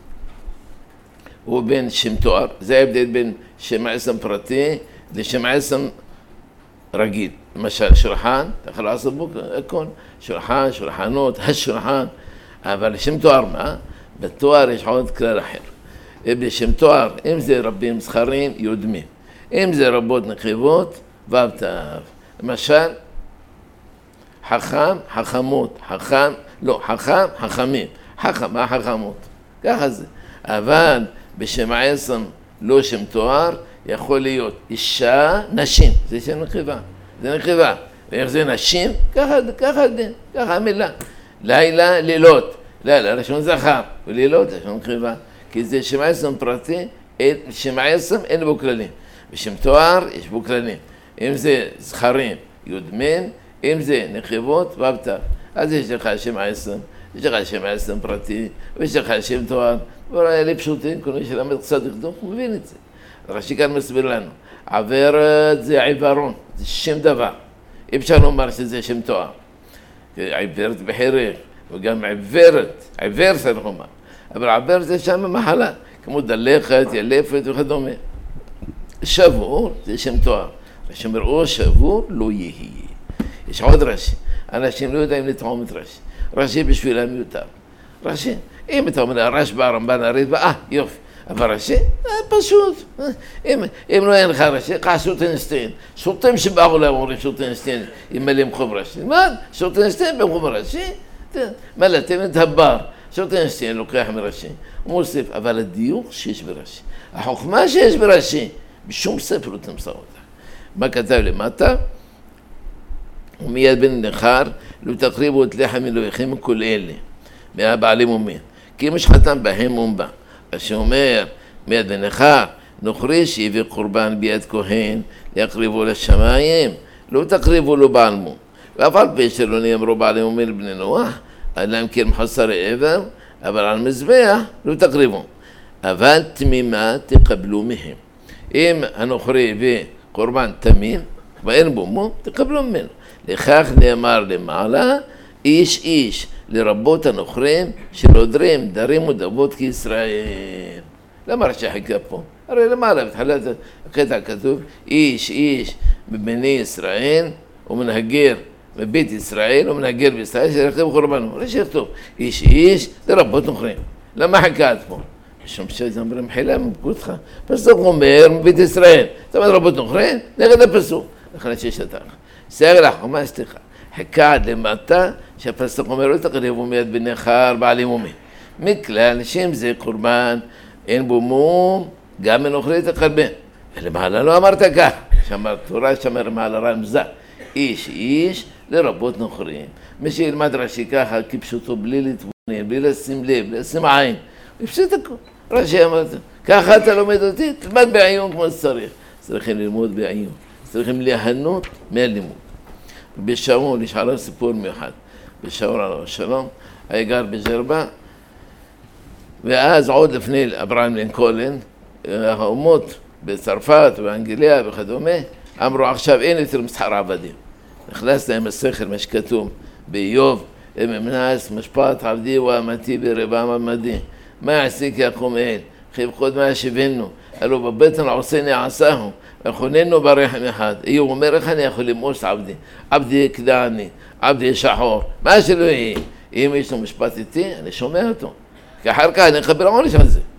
S1: ובין שם תואר? זה ההבדל בין שם עשם פרטי לשם עשם רגיל. למשל, שולחן, אתה יכול לעשות בו הכל. שולחן, שולחנות, השולחן. אבל שם תואר מה? בתואר יש עוד כלל אחר. בשם תואר, אם זה רבים זכרים, יודמים. אם זה רבות נקבות, ו' ת'. למשל, חכם, חכמות, חכם, לא, חכם, חכמים. חכם, מה חכמות? ככה זה. אבל בשם עשם, לא שם תואר, יכול להיות אישה, נשים. זה שם נקבה. זה נקבה. ואיך זה נשים? ככה, ככה דין, ככה המילה. לילה, לילות. לילה, לשון זכר. ולילות, לשון נקבה. כי זה שם עשם פרטי, שם עשם אין בו כללים. בשם תואר יש בו כללים. אם זה זכרים, יודמים, אם זה נקבות, ו' ת'. אז יש לך שם עשם, יש לך שם עשם פרטי, ויש לך שם תואר. ואלה פשוטים, כל מי שלמד קצת דקדוק, הוא מבין את זה. רש"י כאן מסביר לנו. עברת זה עיוורון, זה שם דבר. אי אפשר לומר שזה שם תואר. עיוורת בחירש, וגם עיוורת, עיוור צריך לומר. אבל עבר זה שם מחלה, כמו דלכת, ילפת וכדומה. שבור זה שם תואר. ושמראו שבור לא יהי. יש עוד רש"י. אנשים לא יודעים לתחום את רש"י. רש"י בשבילם מיותר. רש"י, אם אתה אומר הרשב"א, הרמב"ן, הר"י, אה, יופי. אבל רש"י, פשוט. אם, אם לא אין לך רש"י, קח שוטנשטיין. שוטים שבאו להם אומרים שוטנשטיין, ימלאים חוב רש"י. מה? שוטנשטיין במקום רש"י? מה לתת את הבר? שוטנשטיין לוקח מרש"י. הוא מוסיף, אבל הדיוק שיש ברש"י. החוכמה שיש ברש"י, בשום ספר לא תמצא אותה. מה כתב למטה? ומיד בן נחר, לא תקריבו את לחם אלוהיכם כל אלה, מהבעלים אומרים. כי אם יש חתם בהם אומבה. אז שאומר, מיד בן נחר, נוכרי שיביא קורבן ביד כהן, להקריבו לשמיים, לא תקריבו לו בעל מום. ואף על פי שלא נאמרו בעלים אומרים לבני נוח, אלא אם כן מחסר עבר, אבל על מזבח לא תקריבו. אבל תמימה תקבלו מהם. אם הנוכרי הביא קורבן תמים, ואין בו מום, תקבלו ממנו. לכך נאמר למעלה, איש איש לרבות הנוכרים שנודרים דרים ודבות כישראל. למה רש"י חיכה פה? הרי למעלה בתחילת הקטע כתוב, איש איש בבני ישראל ומנהגר מבית ישראל ומנגל בישראל שירכב חורבנו. לא שיכתוב, איש איש לרבות נוכרים. למה חכה עד פה? משום שזה אומר מחילה מפקודך. פסוק אומר מבית ישראל. זאת אומרת רבות נוכרים, נגד הפסוק. לכן שיש לתך. סייג לך, מה סליחה? חכה עד למטה, שהפסוק אומר לא תקריבו מיד בניך ארבע לימומים. מכלל שאם זה קורבן, אין בו מום, גם מנוכרי תקרבן. ולמעלה לא אמרת כך. שאמר תורה, שאמר למעלה רמזה. איש איש לרבות נוכרים. מי שילמד רש"י ככה כפשוטו בלי להתבונן, בלי לשים לב, בלי לשים עין. פשוט הכל. רש"י אמר, ככה אתה לומד אותי, תלמד בעיון כמו שצריך. צריכים ללמוד בעיון. צריכים ליהנות מהלימוד. בשאול יש עליו סיפור מיוחד. בשאול עליו שלום, היה גר בג'רבה, ואז עוד לפני אברהם לינקולן, האומות בצרפת ובאנגליה וכדומה, אמרו עכשיו אין יותר מסחר עבדים. נכנס להם השכל, מה שכתוב באיוב, אמנס משפט עבדי ואמתי ברבם עמדי. מה יעשי כי יקום אל? חייב חוד מה ישבנו, הלא בבטן עושני עשהו, וכוננו ברחם אחד. איוב אומר איך אני יכול למוס עבדי? עבדי כדעני, עבדי שחור, מה שלא יהיה. אם יש לו משפט איתי, אני שומע אותו. כי אחר כך אני אקבל עונש על זה.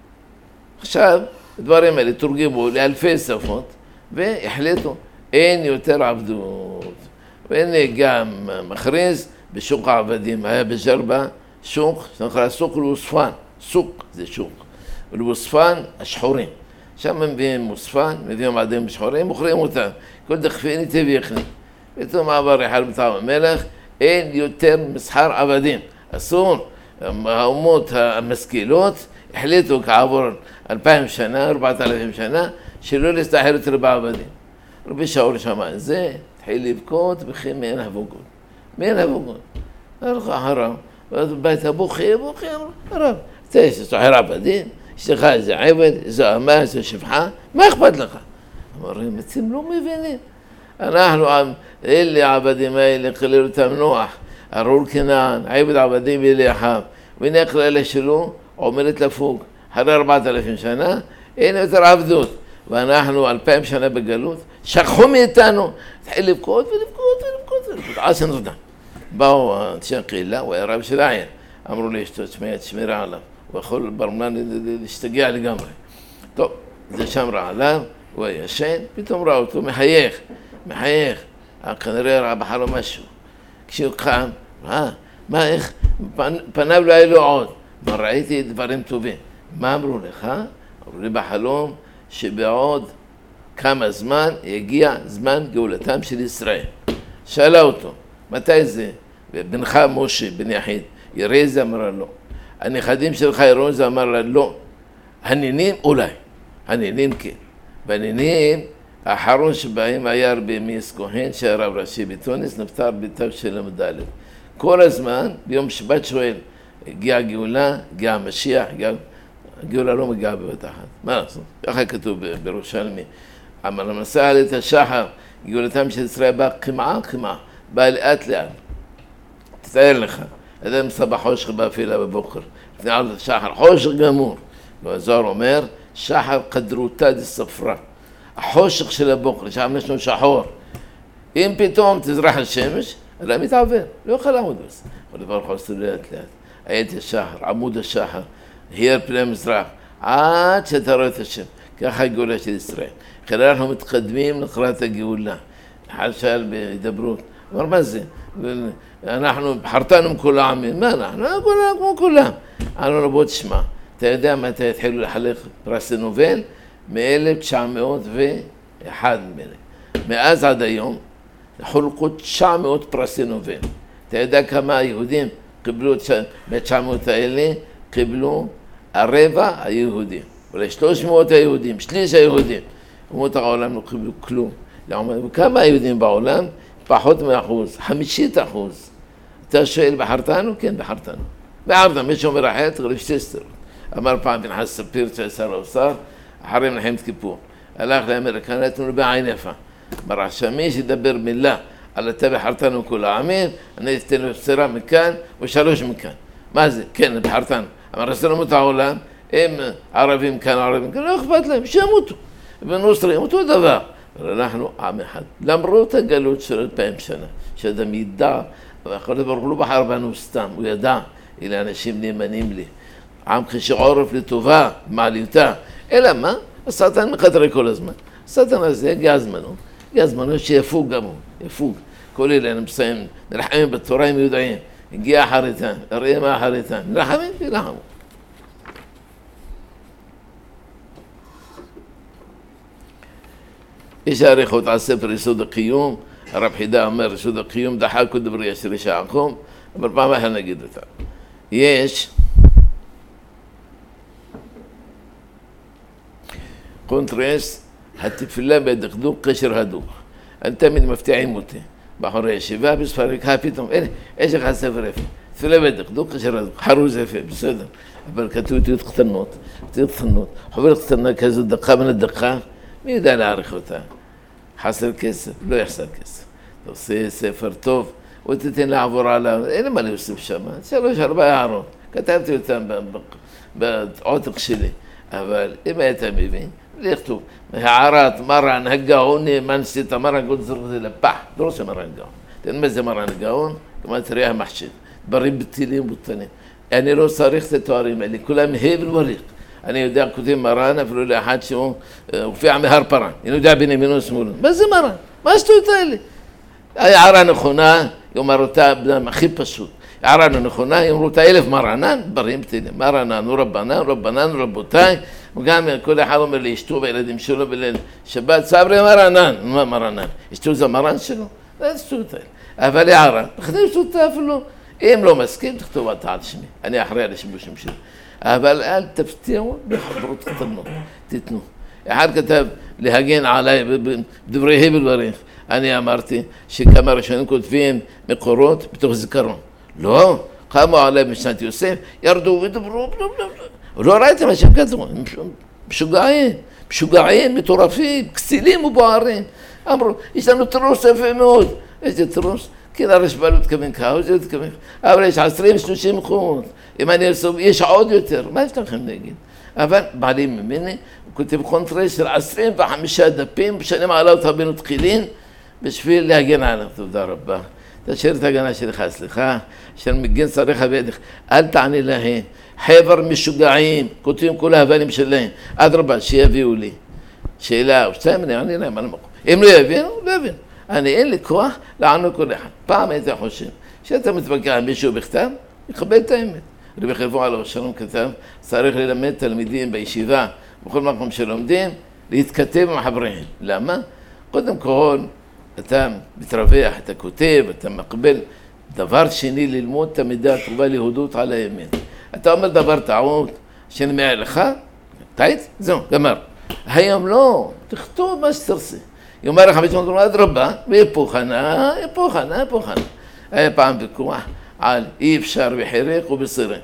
S1: עכשיו, הדברים האלה תורגמו לאלפי שפות, והחליטו, אין יותר עבדות. והנה גם מכריז בשוק העבדים, היה בג'רבה שוק, שנקרא סוק לוספן, סוק זה שוק, ולוספן השחורים. שם מביאים מוספן, מביאים עדים שחורים, מוכרים אותם, כל דחפיני תביא יחני. פתאום עבר אחד בטעם המלך, אין יותר מסחר עבדים, אסור. האומות המשכילות החליטו כעבור אלפיים שנה, ארבעת אלפים שנה, שלא להסתחר יותר בעבדים. רבי שאול שמע את זה, התחיל לבכות וכי מעין הבוגות. מעין הבוגות. הלך הרב, בית הבוכי, בוכי, הרב, אתה יש לסוחר עבדים, יש לך איזה עבד, איזה אמה, איזה שפחה, מה אכפת לך? אמרים, אתם לא מבינים. אנחנו, אלה העבדים האלה, כליל אותם נוח, ארור כנען, עבד עבדים אלי אחיו, והנה הכללה שלו עומדת לפוג. אחרי ארבעת אלפים שנה, אין יותר עבדות. ואנחנו אלפיים שנה בגלות, שכחו מאיתנו, התחיל לבכות ולבכות ולבכות ולבכות, עד שנרדם. באו אנשי הקהילה, הוא היה רב של העיר, אמרו לי, אשתו, תשמע, תשמרה עליו, הוא יכול ברמן להשתגע לגמרי. טוב, זה שם רע עליו, הוא היה ישן, פתאום ראה אותו, מחייך, מחייך, כנראה ראה בחלום משהו. כשהוא קם, מה, מה, איך, פניו לא היה לו עוד, מה ראיתי דברים טובים. מה אמרו לך? אמרו לי בחלום, שבעוד כמה זמן יגיע זמן גאולתם של ישראל. שאלה אותו, מתי זה? בנך משה, בן יחיד, יראה זה? אמרה לא. הנכדים שלך יראו זה? אמר לה לא. הנינים אולי, הנינים כן. והנינים, האחרון שבהם היה רבי מיס כהן, שהיה רב ראשי בתוניס, נפטר בתו של המדלת. כל הזמן, ביום שבת שואל, הגיעה הגאולה, הגיע המשיח, הגיע... הגאולה לא מגיעה בבת אחת. מה לעשות? ככה כתוב בירושלמי. אבל למסע על את השחר, גאולתם של ישראל באה כמעה כמעה, באה לאט לאט. תתאר לך, אדם מסבא חושך באפילה בבוקר, לפני עלות השחר, חושך גמור. והזוהר אומר, שחר קדרותה דספרה. החושך של הבוקר, שם יש לו שחור. אם פתאום תזרח השמש, אלא מתעבר, לא יכול לעמוד בזה. אבל דבר חוסר לאט לאט. היית השחר, עמוד השחר. הייר פני מזרח, עד שאתה רואה את השם. ככה הגאולה של ישראל. אחרי אנחנו מתקדמים לקראת הגאולה. אחד שאל בהידברות, אמר מה זה? אנחנו בחרתנו מכל העמים, מה אנחנו? אנחנו כולם כמו כולם. אמרנו לו בוא תשמע, אתה יודע מתי התחילו לחלק פרסי נובל? מ-אלף תשע מאות ואחת מלך. מאז עד היום חולקו תשע מאות פרסי נובל. אתה יודע כמה היהודים קיבלו ב-תשע מאות האלה? קיבלו הרבע היהודים, אולי שלוש מאות היהודים, שליש היהודים. אומות העולם לא קיבלו כלום. וכמה היהודים בעולם? פחות מאחוז, חמישית אחוז. אתה שואל, בחרתנו? כן, בחרתנו. בחרתנו, מי שאומר אחרת, תגרב שתי סתרות. אמר פעם פנחס ספיר, שר האוצר, אחרי מלחמת כיפור. הלך לאמריקה, נתנו לו בעין יפה. אמר, שמי שידבר מילה על אתה בחרתנו כל העמים, אני אתן לו בשרה מכאן ושלוש מכאן. מה זה? כן, בחרתנו. אמר, עשינו את העולם, הם ערבים כאן, ערבים כאן, לא אכפת להם, שימותו. ונוסרים, אותו דבר. אבל אנחנו עם אחד. למרות הגלות של אלפיים שנה, שאדם ידע, אבל ברוך לא בחר בנו סתם, הוא ידע, אלה אנשים נאמנים לי. עם כשעורף לטובה, מעליותה. אלא מה? השטן מחדרי כל הזמן. השטן הזה הגיע זמנו, הגיע זמנו שיפוג גם הוא, יפוג. כל אלה נמצאים, נלחמים בתורה הם יודעים, הגיע אחריתם, הראה מה אחריתם, נלחמים ולחמו. יש העריכות על ספר יסוד הקיום, הרב חידה אומר יסוד הקיום דחקו דברי ישרי שעקום, אבל פעם אחת נגיד אותה. יש קונטרס, התפילה בדקדוק קשר הדוק. אני תמיד מפתיעים אותי בחורי ישיבה, בספריקה פתאום, הנה, יש לך ספר יפה. תפילה בדקדוק קשר הדוק, חרוז יפה, בסדר. אבל כתוב אותיות קטנות, אותיות קטנות. חוברת קטנה כזו דקה בין הדקה, מי יודע להעריך אותה? חסר כסף, לא יחסר כסף. אתה עושה ספר טוב, ותתן לעבור עליו, אין לי מה להוסיף שם, שלוש, ארבע הערות. כתבתי אותם בעותק שלי, אבל אם היית מבין, לכתוב, הערת מרן הגאון, מנסית מרן גאון זרוק זה לפח, לא רוצה מרן גאון. תן מה זה מרן גאון, כמה תראה המחשב, דברים בטילים ובטנים. אני לא צריך את התוארים האלה, כולם הבל וריק. אני יודע, כותב מרן, אפילו לאחד שהוא הופיע מהר פרן. אני יודע בין ימינו ושמאלו. מה זה מרן? מה השטויות האלה? הערה נכונה, יאמר אותה בדם הכי פשוט. הערה נכונה, יאמרו אותה אלף מרנן, דברים בטילים. מרנן הוא רבנן, רבנן רבותיי. וגם כל אחד אומר לאשתו והילדים שלו בליל שבת, סברי מרנן. מה מרנן? אשתו זה מרן שלו? זה השטויות האלה. אבל הערה, תכתוב אותה אפילו. אם לא מסכים, תכתוב אותה על שמי. אני אחראי על השיבושים שלי. אבל אל תפתיעו בחברות קטנות, תתנו. אחד כתב להגן עליי בדברי הבל וריק. אני אמרתי שכמה ראשונים כותבים מקורות בתוך זיכרון. לא, קמו עליי בשנת יוסף, ירדו ודברו, לא ראיתם מה שהם כתבו, משוגעים, משוגעים, מטורפים, כסילים ובוערים. אמרו, יש לנו תרוס יפה מאוד. איזה תרוס? כן, הרשב"א לא תכוון ככה, זה לא תכוון ככה. אבל יש עשרים שלושים מקומות. אם אני אעשו, יש עוד יותר. מה יש לכם להגיד? אבל בעלים ממני, הוא כותב קונטרס של עשרים וחמישה דפים, בשנים עלה אותה בין תחילין, בשביל להגן עליו. תודה רבה. תשאיר את ההגנה שלך, סליחה, שאני מגן צריך בידך. אל תעני להם. חבר משוגעים, כותבים כל ההבנים שלהם. אדרבה, שיביאו לי. שאלה, או שתיים, אני אעני להם על המקום. אם לא יבינו, לא יבינו. אני אין לי כוח לענות כל אחד. פעם הייתי חושב, שאתה מתווכח עם מישהו בכתב, יקבל את האמת. רבי חלפון עליו שלום כתב, צריך ללמד תלמידים בישיבה, בכל מקום שלומדים, להתכתב עם חבריהם. למה? קודם כל, אתה מתרווח, אתה כותב, אתה מקבל. דבר שני, ללמוד את המידה הטובה להודות על האמת. אתה אומר דבר טעות, שנמע לך, טעית? זהו, גמר. היום לא, תכתוב מה שתרצה. יאמר לך בשביל דרמה אדרבה, והיפוכנה, היפוכנה, היפוכנה. היה פעם ויכוח על אי אפשר בחירק ובסירים.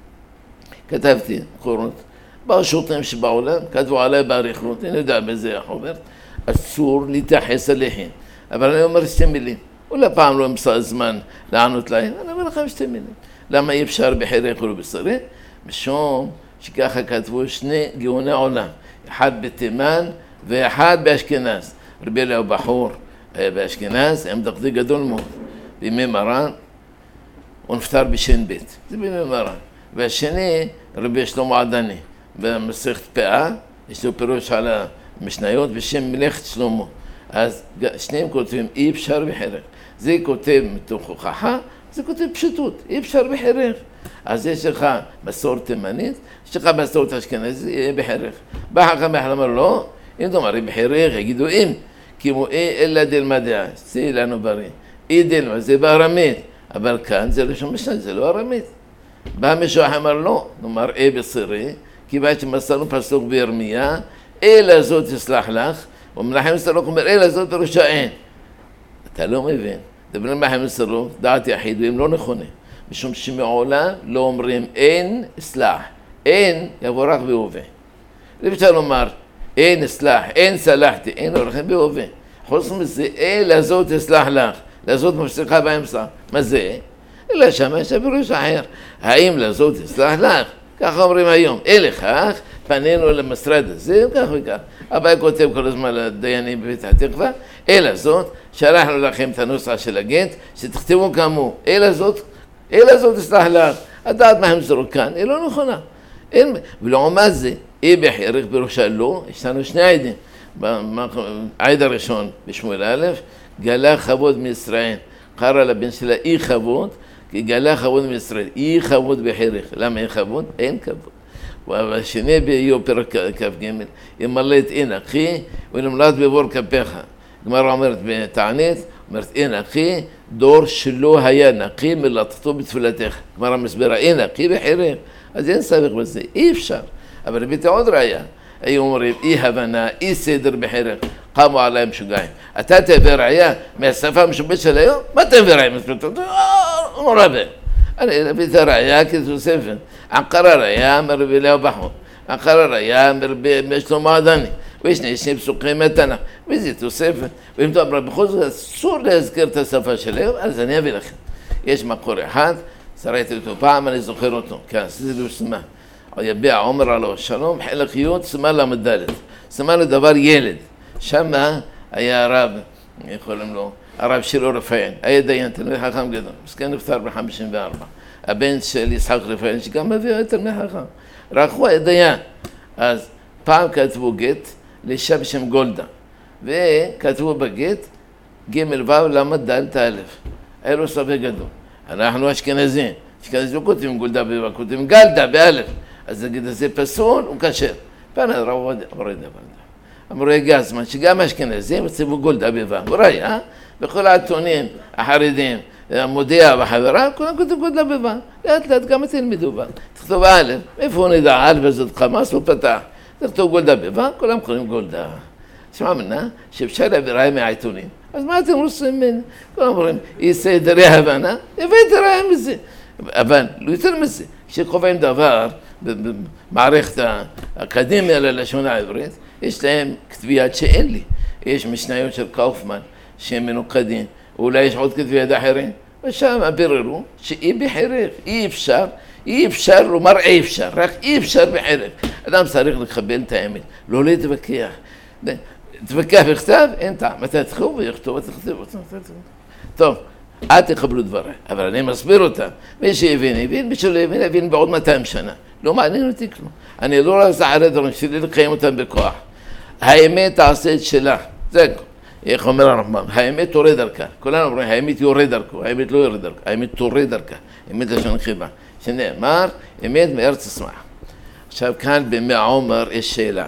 S1: כתבתי קורות, באו שוטרים שבעולם, כתבו עליי בעריכות, אני יודע בזה החוברת, אסור להתייחס אליהם. אבל אני אומר שתי מילים, אולי פעם לא אמצא זמן לענות להם, אני אומר לכם שתי מילים. למה אי אפשר בחירק ובסירים? משום שככה כתבו שני גאוני עולם, אחד בתימן ואחד באשכנז. רבי אליהו בחור באשכנז, עם דקדק גדול מאוד, בימי מרן, הוא נפטר בשן בית, זה בימי מרן. והשני, רבי שלמה עדני, במסכת פאה, יש לו פירוש על המשניות בשם מלאכת שלמה. אז שניהם כותבים, אי אפשר בחירק. זה כותב מתוך הוכחה, זה כותב פשוטות, אי אפשר בחירק. אז יש לך מסורת תימנית, יש לך מסורת אשכנזית, יהיה בחירק. בא חכם אמר לא, אם תאמרים בחירק, יגידו אם, כמו אי אלא דלמה דעה, זה לנו בריא. אי דלמה, זה בארמית, אבל כאן זה לא שום משנה, זה לא ארמית. בא מישהו אמר לא, נאמר אי בסירי, כיוון שמסרנו פסוק בירמיה, אלא זאת תסלח לך, ומנחם סלוק אומר, אלא זאת בראשה אין. אתה לא מבין, דברים מנחם סלוק, דעת יחידים לא נכונים, משום שמעולם לא אומרים אין סלח, אין יבוא רק בהווה. אפשר לומר, אין סלח, אין סלחתי, אין הולכים בהווה. חוץ מזה, אלא זאת תסלח לך, לזאת מפסיקה באמצע. מה זה? אלא שמה יש בראש אחר. האם לזאת תסלח לך? ככה אומרים היום. אי לכך, פנינו למשרד הזה, כך וכך. אבא כותב כל הזמן לדיינים בבית התקווה, אלא זאת, שלחנו לכם את הנוסח של הגט, שתכתבו כאמור, אלא זאת, אלא זאת תסלח לך, הדעת מה הם זרו כאן, היא לא נכונה. אין, ולעומת זה, אי בחירך בראשה לא, יש לנו שני עדים. העד הראשון בשמואל א', גלה כבוד מישראל, קרא לבן שלה אי כבוד, כי גלה כבוד מישראל, אי כבוד בחירך. למה אין כבוד? אין כבוד. והשני באיוב פרק כ"ג, ימלא את אין אחי ונמלט בבור כפיך. גמרא אומרת בתענית, אומרת אין אחי, דור שלא היה נקי מלטתו בתפילתך. גמרא מסבירה, אין נקי בחירך. אז אין ספק בזה, אי אפשר. אבל הבאתי עוד ראיה. היו אומרים, אי הבנה, אי סדר בחירך, קמו עליהם משוגעים. אתה תביא ראיה מהשפה המשובצת של היום? מה תביא ראיה? נורא בהם. אני הבאתי ראיה כתוספת. עקר הראיה מרבי אליהו בחור. עקר הראיה מרבי משלמה עדני. וישני שני פסוקים מהתנ"ך. וזה תוספת. ואם אתה אומר, בכל זאת אסור להזכיר את השפה של היום, אז אני אביא לכם. יש מקור אחד, שרעתי אותו פעם, אני זוכר אותו. כן, עשיתי לו סמה. יביע עומר עליו שלום, חלק י' סמה למדלת. סמה לדבר ילד. שמה היה הרב, יכולים לו, הרב שלו רפאל. היה דיין, תלמיד חכם גדול. מסכן נפטר ב-חמישים וארבע. הבן של יצחק רפאל, שגם מביא את תלמיד חכם. רק הוא היה דיין. אז פעם כתבו גט לאישה בשם גולדה. וכתבו בגט ג' ו' למד ד' א'. היה לו ספק גדול. אנחנו אשכנזים. אשכנזים לא כותבים גולדה ב' כותבים גלדה באלף. אז נגיד, זה פסול, הוא קשר. פנה רב עובדיה, אמרו ידע, אמרו יגיע הזמן, שגם אשכנזים יציבו גולדה ב' הוא ראיה, בכל העיתונים החרדים, המודיע וחברה, כולם כותבים גולדה ב' לאט לאט גם תלמידו בה. תכתוב א', איפה הוא נדע, א' וזאת חמאס, הוא פתח. תכתוב גולדה ב' כולם קוראים גולדה. תשמע מנה, שאפשר להביא ראיה מהעיתונים. אז מה אתם רוצים ממני? כולם אומרים, אי סדרי הבנה, הבאתי ראיה מזה. אבל לא יותר מזה, כשקובעים דבר במערכת האקדמיה ללשון העברית, יש להם כתביית שאין לי. יש משניות של קאופמן שהם מנוקדים, אולי יש עוד כתביית אחרים, ושם ביררו שאי בחירך, אי אפשר, אי אפשר לומר אי אפשר, רק אי אפשר בחירך. אדם צריך לקבל את האמת, לא להתווכח. תווכח בכתב, אין טעם, אתה תכתוב ויכתוב, אתה תכתוב. טוב. אל תקבלו דבריי, אבל אני מסביר אותם. מי שהבין, הבין, מי שלא הבין, הבין בעוד מאתיים שנה. לא מעניין אותי כלום. אני לא רק זערי דברים שלי לקיים אותם בכוח. האמת תעשה את שלה. זה הכל. איך אומר הרמב"ם? האמת תורד דרכה. כולנו אומרים, האמת יורד דרכו, האמת לא יורד דרכה, האמת תורד דרכה. אמת לשון חיבה. שנאמר, אמת מארץ תשמח. עכשיו כאן בימי עומר יש שאלה.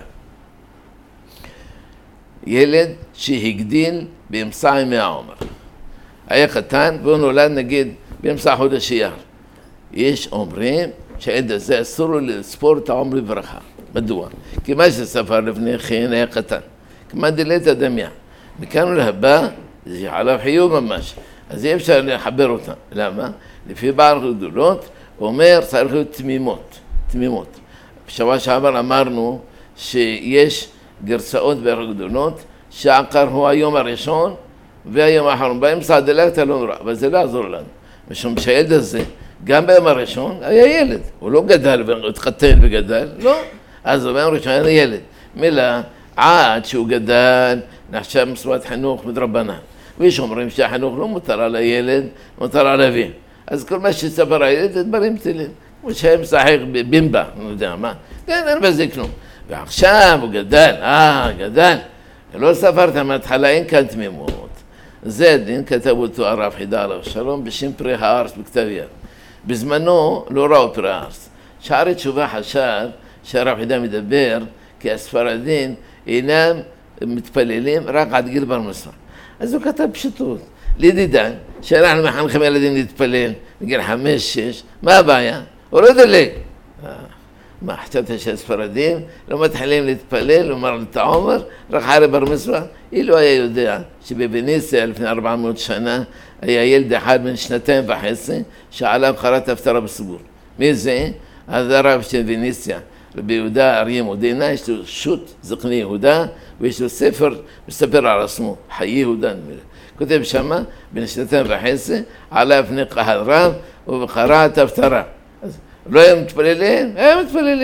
S1: ילד שהגדיל באמצע ימי עומר. היה קטן והוא נולד נגיד באמצע חודש אייר. יש אומרים שהעד הזה אסור לו לספור את העומר בברכה. מדוע? כי מה שספר לפני כן היה קטן. כמה דילת הדמיה. מכאן ולהבא זה עליו חיוב ממש. אז אי אפשר לחבר אותה. למה? לפי בעל גדולות הוא אומר צריך להיות תמימות. תמימות. בשבוע שעבר אמרנו שיש גרסאות בעל גדולות שעקר הוא היום הראשון והיום האחרון, באמצע הדלקת לא נורא, אבל זה לא יעזור לנו. משום שהילד הזה, גם ביום הראשון, היה ילד. הוא לא גדל והתחתן וגדל, לא. אז ביום הראשון היה ילד. מילה, עד שהוא גדל, נחשב מסורת חינוך מדרבנן. ויש אומרים שהחינוך לא מותר על הילד, מותר על אביו. אז כל מה שספר הילד, זה דברים פתילים. כמו שהיה משחק בבימבה, אני יודע מה. כן, אין בזה כלום. ועכשיו הוא גדל, אה, גדל. לא ספרת מההתחלה, אין כאן תמימות. זה הדין, כתב אותו הרב חידה עליו שלום בשם פרי הארץ בכתב יד. בזמנו לא ראו פרי הארץ. שערי תשובה חשב שהרב חידה מדבר כי הספרדים אינם מתפללים רק עד גיל בר מצווה. אז הוא כתב פשוטות. לידידן, שאנחנו מחנכים ילדים להתפלל בגיל חמש, שש, מה הבעיה? הוא לא דלג. מה, חשבת שהספרדים לא מתחילים להתפלל, לומר את העומר, רק אחרי בר מצווה? אילו היה יודע שבבניסיה לפני ארבע מאות שנה היה ילד אחד בן שנתיים וחצי שעליו קראת הפטרה בסגור. מי זה? אז הרב של בניסיה, רבי יהודה אריה מודינה, יש לו שו"ת זקני יהודה ויש לו ספר מספר על עצמו, חיי יהודה נמילה. כותב שמה, בן שנתיים וחצי, עליו לפני קהל רב ובקרא את הפטרה. לא היו מתפללים? היו מתפללים.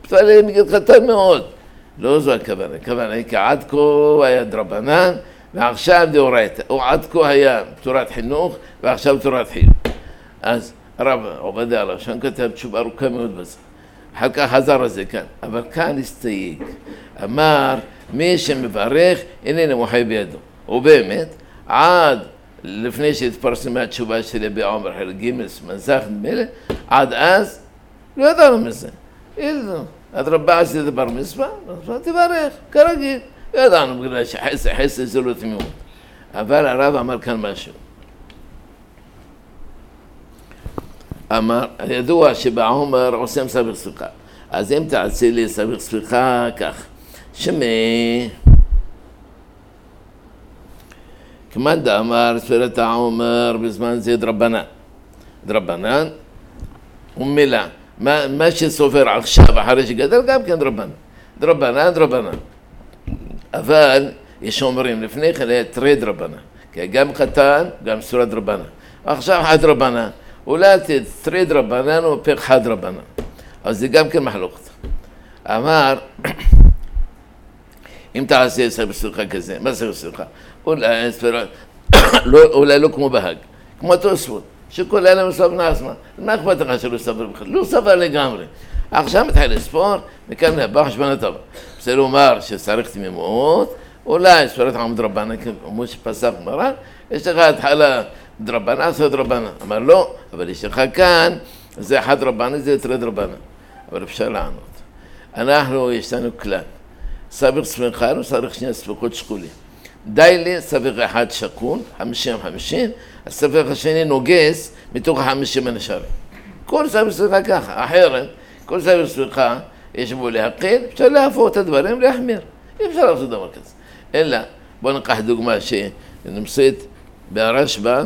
S1: תפלל מגיל קטן מאוד. לא זו הכוונה, הכוונה היא כי עד כה היה דרבנן, ועכשיו דאורייתא, או עד כה היה תורת חינוך, ועכשיו תורת חינוך. אז הרב עובדיה הראשון כתב תשובה ארוכה מאוד בזה. אחר כך חזר לזה כאן, אבל כאן הסתייג. אמר, מי שמברך, איננו מוחא בידו. ובאמת, עד לפני שהתפרסמה התשובה שלי בעומר חלק ג' מנזח מלא, עד אז לא ידענו מזה. אילו, אדרבה עשית בר מצווה, תברך, כרגיל. לא ידענו בגלל שחסד, חסד זה לא תמימות. אבל הרב אמר כאן משהו. אמר, ידוע שבעומר עושים סבך סליחה. אז אם תעשי לי סבך סליחה כך, שמי כמאן דאמר ספירת העומר בזמן זה דרבנן. דרבנן ומילה. מה, מה שסופר עכשיו אחרי שגדל גם כן דרבנן. דרבנן, דרבנן. אבל יש אומרים לפני כן היה תרי דרבנן. כי גם קטן, גם ספירת דרבנן. עכשיו חד דרבנן. אולי תרי דרבנן ופך חד דרבנן. אז זה גם כן מחלוקת. אמר, אם תעשה סבך סליחה כזה, מה סבך סליחה? אולי ספירת, אולי לא כמו בהג, כמו תוספות, שכל אלה מסוף נעצמה. מה אכפת לך שלא ספר בכלל? לא ספר לגמרי. עכשיו מתחיל לספור, מכאן לבא חשבון הטוב. זה לומר שצריך תמימות, אולי ספירת עמוד רבנה, כמו שפסק מרן, יש לך התחלה דרבנה, עשה דרבנה. אמר לא, אבל יש לך כאן, זה אחד רבנה, זה תרי דרבנה. אבל אפשר לענות. אנחנו, יש לנו כלל. סבך ספיחה, לא צריך שני ספיחות שקולים. די לי סבך אחד שקול, חמישים חמישים, הסבך השני נוגס מתוך החמישים הנשארים. כל סבך ספיחה ככה, אחרת, כל סבך ספיחה יש בו להקל, אפשר להפוך את הדברים להחמיר. אי אפשר לעשות דבר כזה. אלא, בואו ניקח דוגמה שנמצאת בהרשב"א,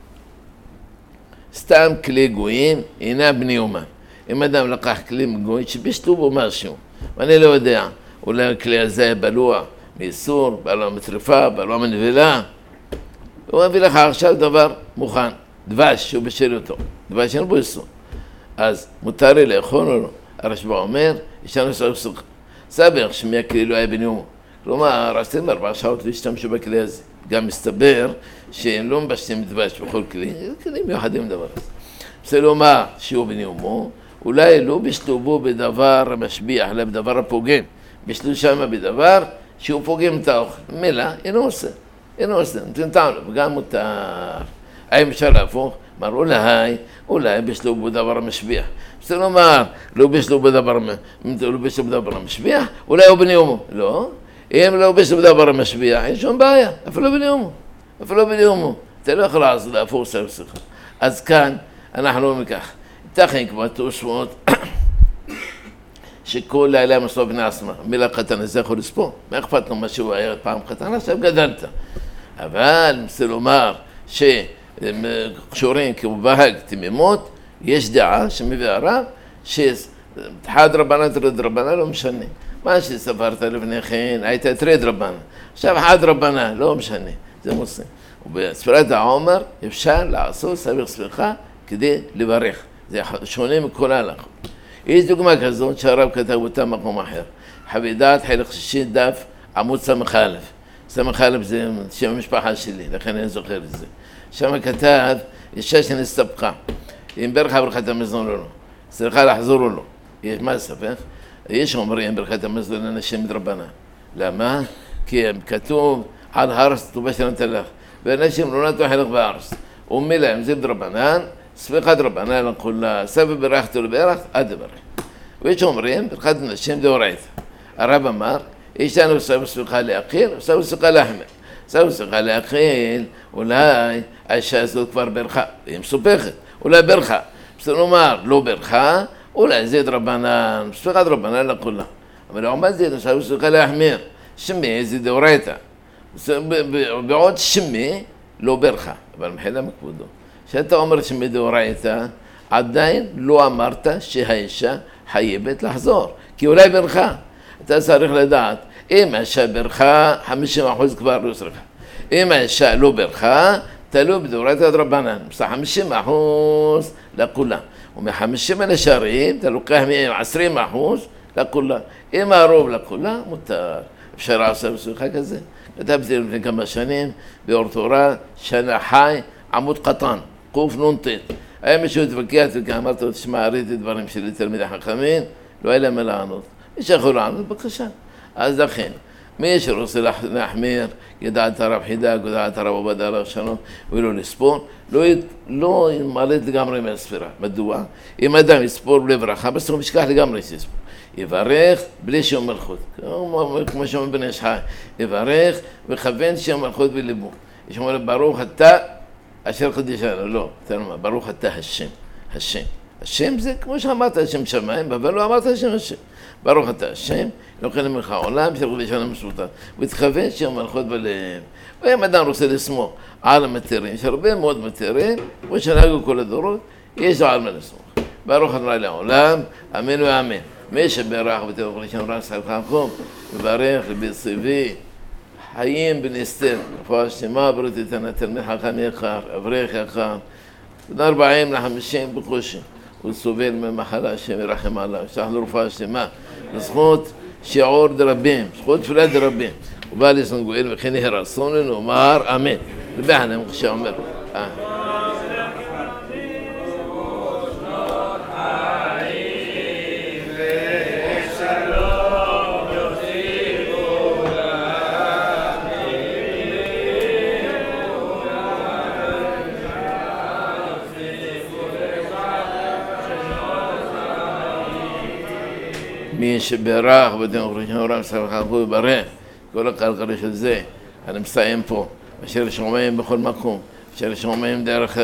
S1: סתם כלי גויים, אינה בני אומן. אם אדם לקח כלי גוי שבישלו בו משהו, ואני לא יודע, אולי הכלי הזה בלוע מאיסור, בלוע מטריפה, בלוע מנבלה, הוא מביא לך עכשיו דבר מוכן, דבש שהוא בשל אותו, דבש אין בו איסור. אז מותר לי לאכול או לא? הרשב"א אומר, יש לנו סבך סליחה. סבך שמהכלי לא היה בנאומו. כלומר, עשיתם ארבע שעות להשתמשו בכלי הזה. גם מסתבר שהם לא מבשלים דבש בכל כלי, כלים מיוחדים דבר הזה. זה לומר שהוא בנאומו, אולי לא בשלו בו בדבר משביח, אלא בדבר הפוגם. בשלו שם בדבר שהוא פוגם את האוכל. מילה, אינו עושה. אינו עושה. נותן טעם לו, וגם מותר. האם אפשר להפוך? אמר, אולי, אולי בשלו בו דבר משביח. זה לומר, לא בשלו בדבר, לא בשלו בדבר משביח, אולי הוא בנאומו. לא. אם לא בשלו בדבר משביח, אין שום בעיה. אפילו בנאומו. אפילו בנאומו. אתה לא יכול לעשות להפוך סבך סליחה. אז כאן אנחנו לא מכך. תכן כמו תוספות שכל לילה מסוף בני עצמה. מילה קטן, זה יכול לספור. מה אכפת לו מה שהוא היה פעם קטן? עכשיו גדלת. אבל זה לומר שקשורים כמו בהג תמימות, יש דעה שמביא הרב שחד רבנה תרד רבנה לא משנה. מה שספרת לפני כן הייתה תרד רבנה. עכשיו חד רבנה לא משנה. זה מוסר. ובספירת העומר אפשר לעשות סבך סליחה כדי לברך. זה שונה מכל ההלכות. יש דוגמה כזאת שהרב כתב אותה מקום אחר. חבידת חלק שישי דף עמוד סמך א'. סמך א' זה שם המשפחה שלי, לכן אני זוכר את זה. שם כתב, אישה שנסתבכה. אם ברכה ברכת המזון או לא. צריכה לחזור או לא. יש מה לספך? יש אומרים ברכת המזון לאנשים מדרבנן. למה? כי כתוב על הרס תובשת נטלך. ואנשים לא נתנו חלק בארץ. ומילה, אם זה מדרבנן, ספיחת רבנן לכולה, סבב ברכת ולברך, עד לברך. ויש אומרים, ברכת נשים דאורייתא. הרב אמר, יש לנו סבב ספיחה להאכיל, סבב ספיחה להחמיר. סבב ספיחה להאכיל, אולי האישה הזאת כבר ברכה, היא מסופחת, אולי ברכה. בסדר לומר, לא ברכה, אולי זה דרבנן, ספיחת רבנן לכולה. אבל לעומת זה, סבב ספיחה להחמיר. שמי זה דאורייתא. בעוד שמי, לא ברכה, אבל מחילה מכבודו. שאתה אומר שמדאורייתא, עדיין לא אמרת שהאישה חייבת לחזור, כי אולי ברכה. אתה צריך לדעת, אם האישה ברכה, חמישים אחוז כבר לא צריכה. אם האישה לא ברכה, תלוי בדאורייתא דרבנן, בסך חמישים אחוז לכולם. ומ-חמישים הנשארים, אתה לוקח מהם עשרים אחוז, לכולה. אם הרוב לכולה, מותר. אפשר לעשות בסוכה כזה. כתבתי לפני כמה שנים, באור תורה, שנה חי, עמוד קטן, קוף נונטט. היה מישהו התווכח, אמרת לו, תשמע, ראיתי דברים שלי תלמידי חכמים, לא היה להם מה לענות. מי שיכול לענות, בבקשה. אז לכן, מי שרוצה להחמיר, ידעת הרב חידק, ידעת הרב עובדיה הרב שלום, ולא לספור, לא, לא ימלט לגמרי מהספירה. מדוע? אם אדם יספור בלי ברכה, בסוף ישכח לגמרי שיספור. יברך בלי שיום מלכות. כמו שאומר בן איש חי, יברך וכוון שיום מלכות בליבו. יש אומר, ברוך אתה אשר קדישנו. לא, אתה אומר, ברוך אתה השם. השם. השם זה כמו שאמרת, השם שמיים, אבל לא אמרת השם השם. ברוך אתה השם, נוכל ממך העולם, של קדישנו מסוטה. והתכוון שיום מלכות בלב. ואם אדם רוצה לסמוך על המתרים, יש הרבה מאוד מתרים, כמו שנהגו כל הדורות, יש לו על מה לסמוך. ברוך אתה לעולם, אמן ואמן. מי שברך ותברך לשם רן סלחה חום, וברך לבית סבי, חיים בן אסתר, רפואה שלמה, בריאות איתנה, תלמיד חכם יקר, אברך יקר, בין ארבעים לחמישים בקושי, הוא סובל ממחלה, השם ירחם עליו, שלח לו רפואה שלמה, בזכות שיעור דרבים, זכות תפילת דרבים, ובא לסן גואל וכן יהי רצוננו, אומר אמן. רבי חנן כשאומר, אה. מי שברך ותן ראשון אורם סלחה חו וברך, כל הכלכלה של זה, אני מסיים פה, אשר שומעים בכל מקום, אשר שומעים דרך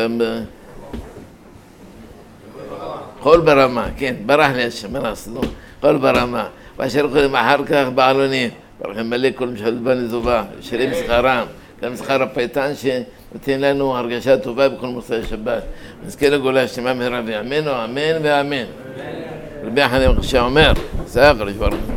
S1: כל ברמה, כן, ברח לי השם, מה לעשות, כל ברמה, ואשר יכולים אחר כך בעלונים, ברכם מלא כל משחת בני טובה, שרים שכרם, גם שכר הפייטן שנותן לנו הרגשה טובה בכל מוצאי שבת. נזכה לגאולה שלמה מהרה וימינו, אמן ואמן. רבי חנן כשאומר, זה הקדוש ברוך הוא